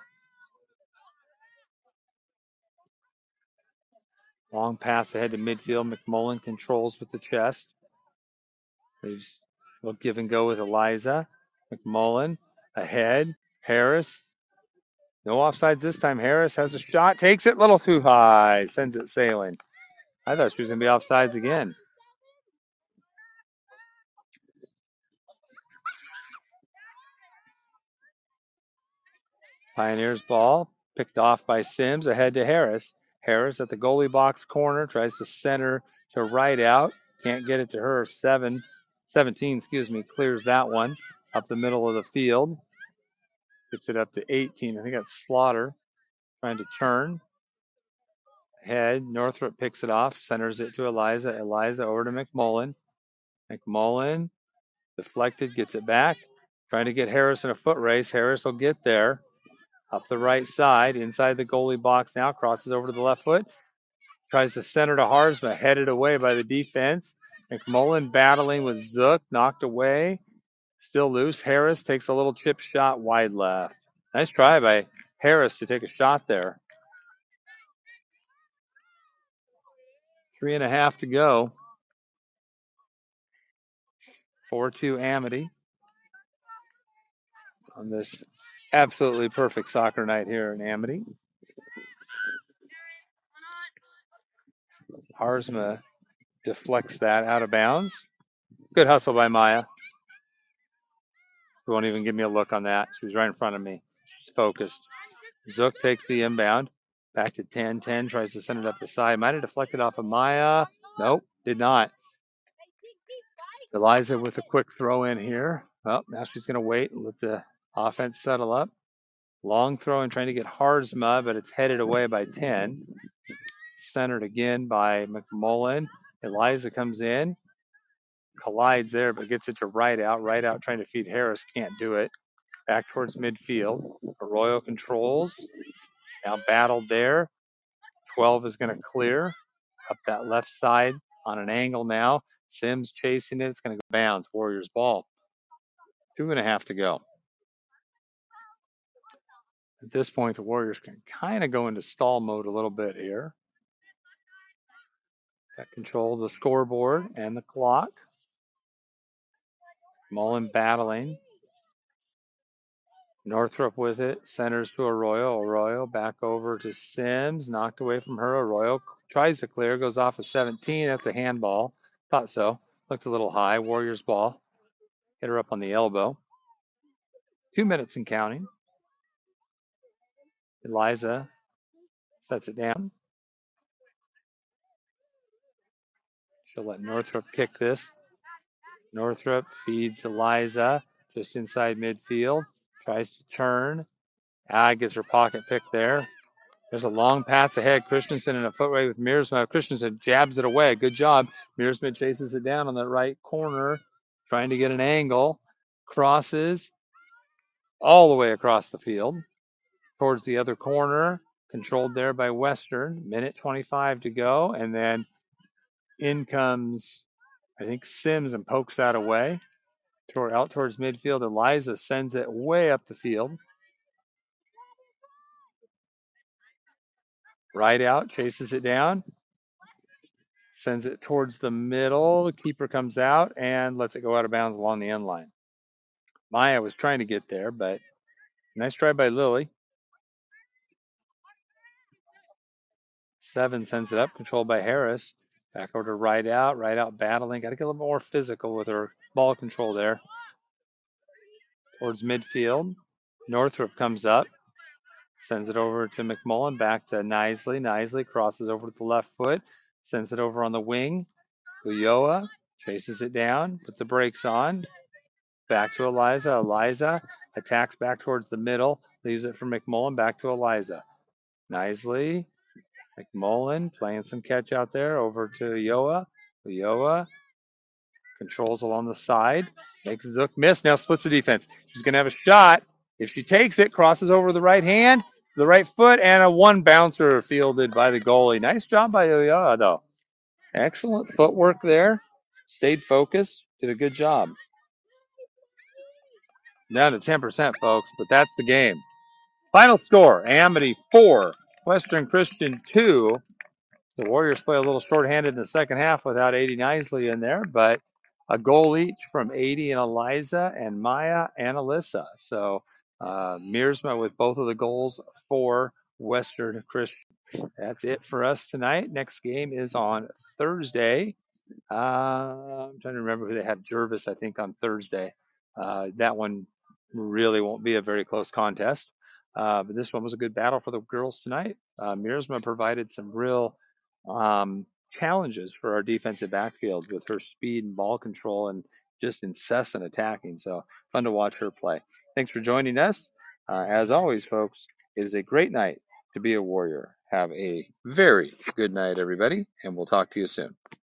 Long pass ahead to midfield. McMullen controls with the chest. Leaves a little give and go with Eliza. McMullen ahead. Harris. No offsides this time. Harris has a shot. Takes it a little too high. Sends it sailing. I thought she was going to be offsides again. Pioneers ball. Picked off by Sims. Ahead to Harris. Harris at the goalie box corner. Tries to center to Rideout. Can't get it to her. 17, clears that one. Up the middle of the field. Gets it up to 18. I think that's Slaughter. Trying to turn. Head. Northrup picks it off. Centers it to Eliza. Eliza over to McMullen. McMullen deflected. Gets it back. Trying to get Harris in a foot race. Harris will get there. Up the right side. Inside the goalie box now. Crosses over to the left foot. Tries to center to Harzma. Headed away by the defense. McMullen battling with Zook. Knocked away. Still loose. Harris takes a little chip shot wide left. Nice try by Harris to take a shot there. 3.5 to go. 4-2 Amity. on this absolutely perfect soccer night here in Amity. Harzma deflects that out of bounds. Good hustle by Maya. She won't even give me a look on that. She's right in front of me. She's focused. Zook takes the inbound. Back to 10. 10 tries to send it up the side. Might have deflected off of Maya. Nope, did not. Eliza with a quick throw in here. Well, now she's going to wait and let the offense settle up. Long throw and trying to get Harzma, but it's headed away by 10. Centered again by McMullen. Eliza comes in, collides there, but gets it to right out. Right out trying to feed Harris. Can't do it. Back towards midfield. Arroyo controls. Now battled there. 12 is going to clear. Up that left side on an angle now. Sims chasing it. It's going to go bounds. Warriors ball. 2.5 to go. At this point, the Warriors can kind of go into stall mode a little bit here. Got control of the scoreboard and the clock. Mullen battling. Northrup with it. Centers to Arroyo. Arroyo back over to Sims. Knocked away from her. Arroyo tries to clear. Goes off of 17. That's a handball. Thought so. Looked a little high. Warriors ball. Hit her up on the elbow. 2 minutes and counting. Eliza sets it down. She'll let Northrup kick this. Northrup feeds Eliza just inside midfield. Tries to turn. Gets her pocket pick there. There's a long pass ahead. Christensen in a foot race with Miersma. Christensen jabs it away. Good job. Miersma chases it down on the right corner, trying to get an angle. Crosses all the way across the field towards the other corner. Controlled there by Western. Minute 25 to go. And then in comes, I think, Sims and pokes that away. Out towards midfield. Eliza sends it way up the field. Right out, chases it down. Sends it towards the middle. The keeper comes out and lets it go out of bounds along the end line. Maya was trying to get there, but nice try by Lily. 7 sends it up, controlled by Harris. Back over to right out battling. Got to get a little more physical with her ball control there. Towards midfield. Northrup comes up. Sends it over to McMullen. Back to Nisley. Nisley crosses over to the left foot. Sends it over on the wing. Ulloa chases it down. Puts the brakes on. Back to Eliza. Eliza attacks back towards the middle. Leaves it for McMullen. Back to Eliza. Nisley. McMullen playing some catch out there. Over to Ulloa. Ulloa controls along the side. Makes Zook miss. Now splits the defense. She's going to have a shot. If she takes it, crosses over the right hand, the right foot, and a one bouncer fielded by the goalie. Nice job by Ulloa, though. Excellent footwork there. Stayed focused. Did a good job. Down to 10%, folks, but that's the game. Final score, Amity 4, Western Christian 2. The Warriors play a little shorthanded in the second half without 80 Nisley in there, but a goal each from 80 and Eliza and Maya and Alyssa. So Miersma with both of the goals for Western Christian. That's it for us tonight. Next game is on Thursday. I'm trying to remember who they have. Jervis, I think, on Thursday. That one really won't be a very close contest. But this one was a good battle for the girls tonight. Miersma provided some real challenges for our defensive backfield with her speed and ball control and just incessant attacking. So fun to watch her play. Thanks for joining us. As always, folks, it is a great night to be a Warrior. Have a very good night, everybody, and we'll talk to you soon.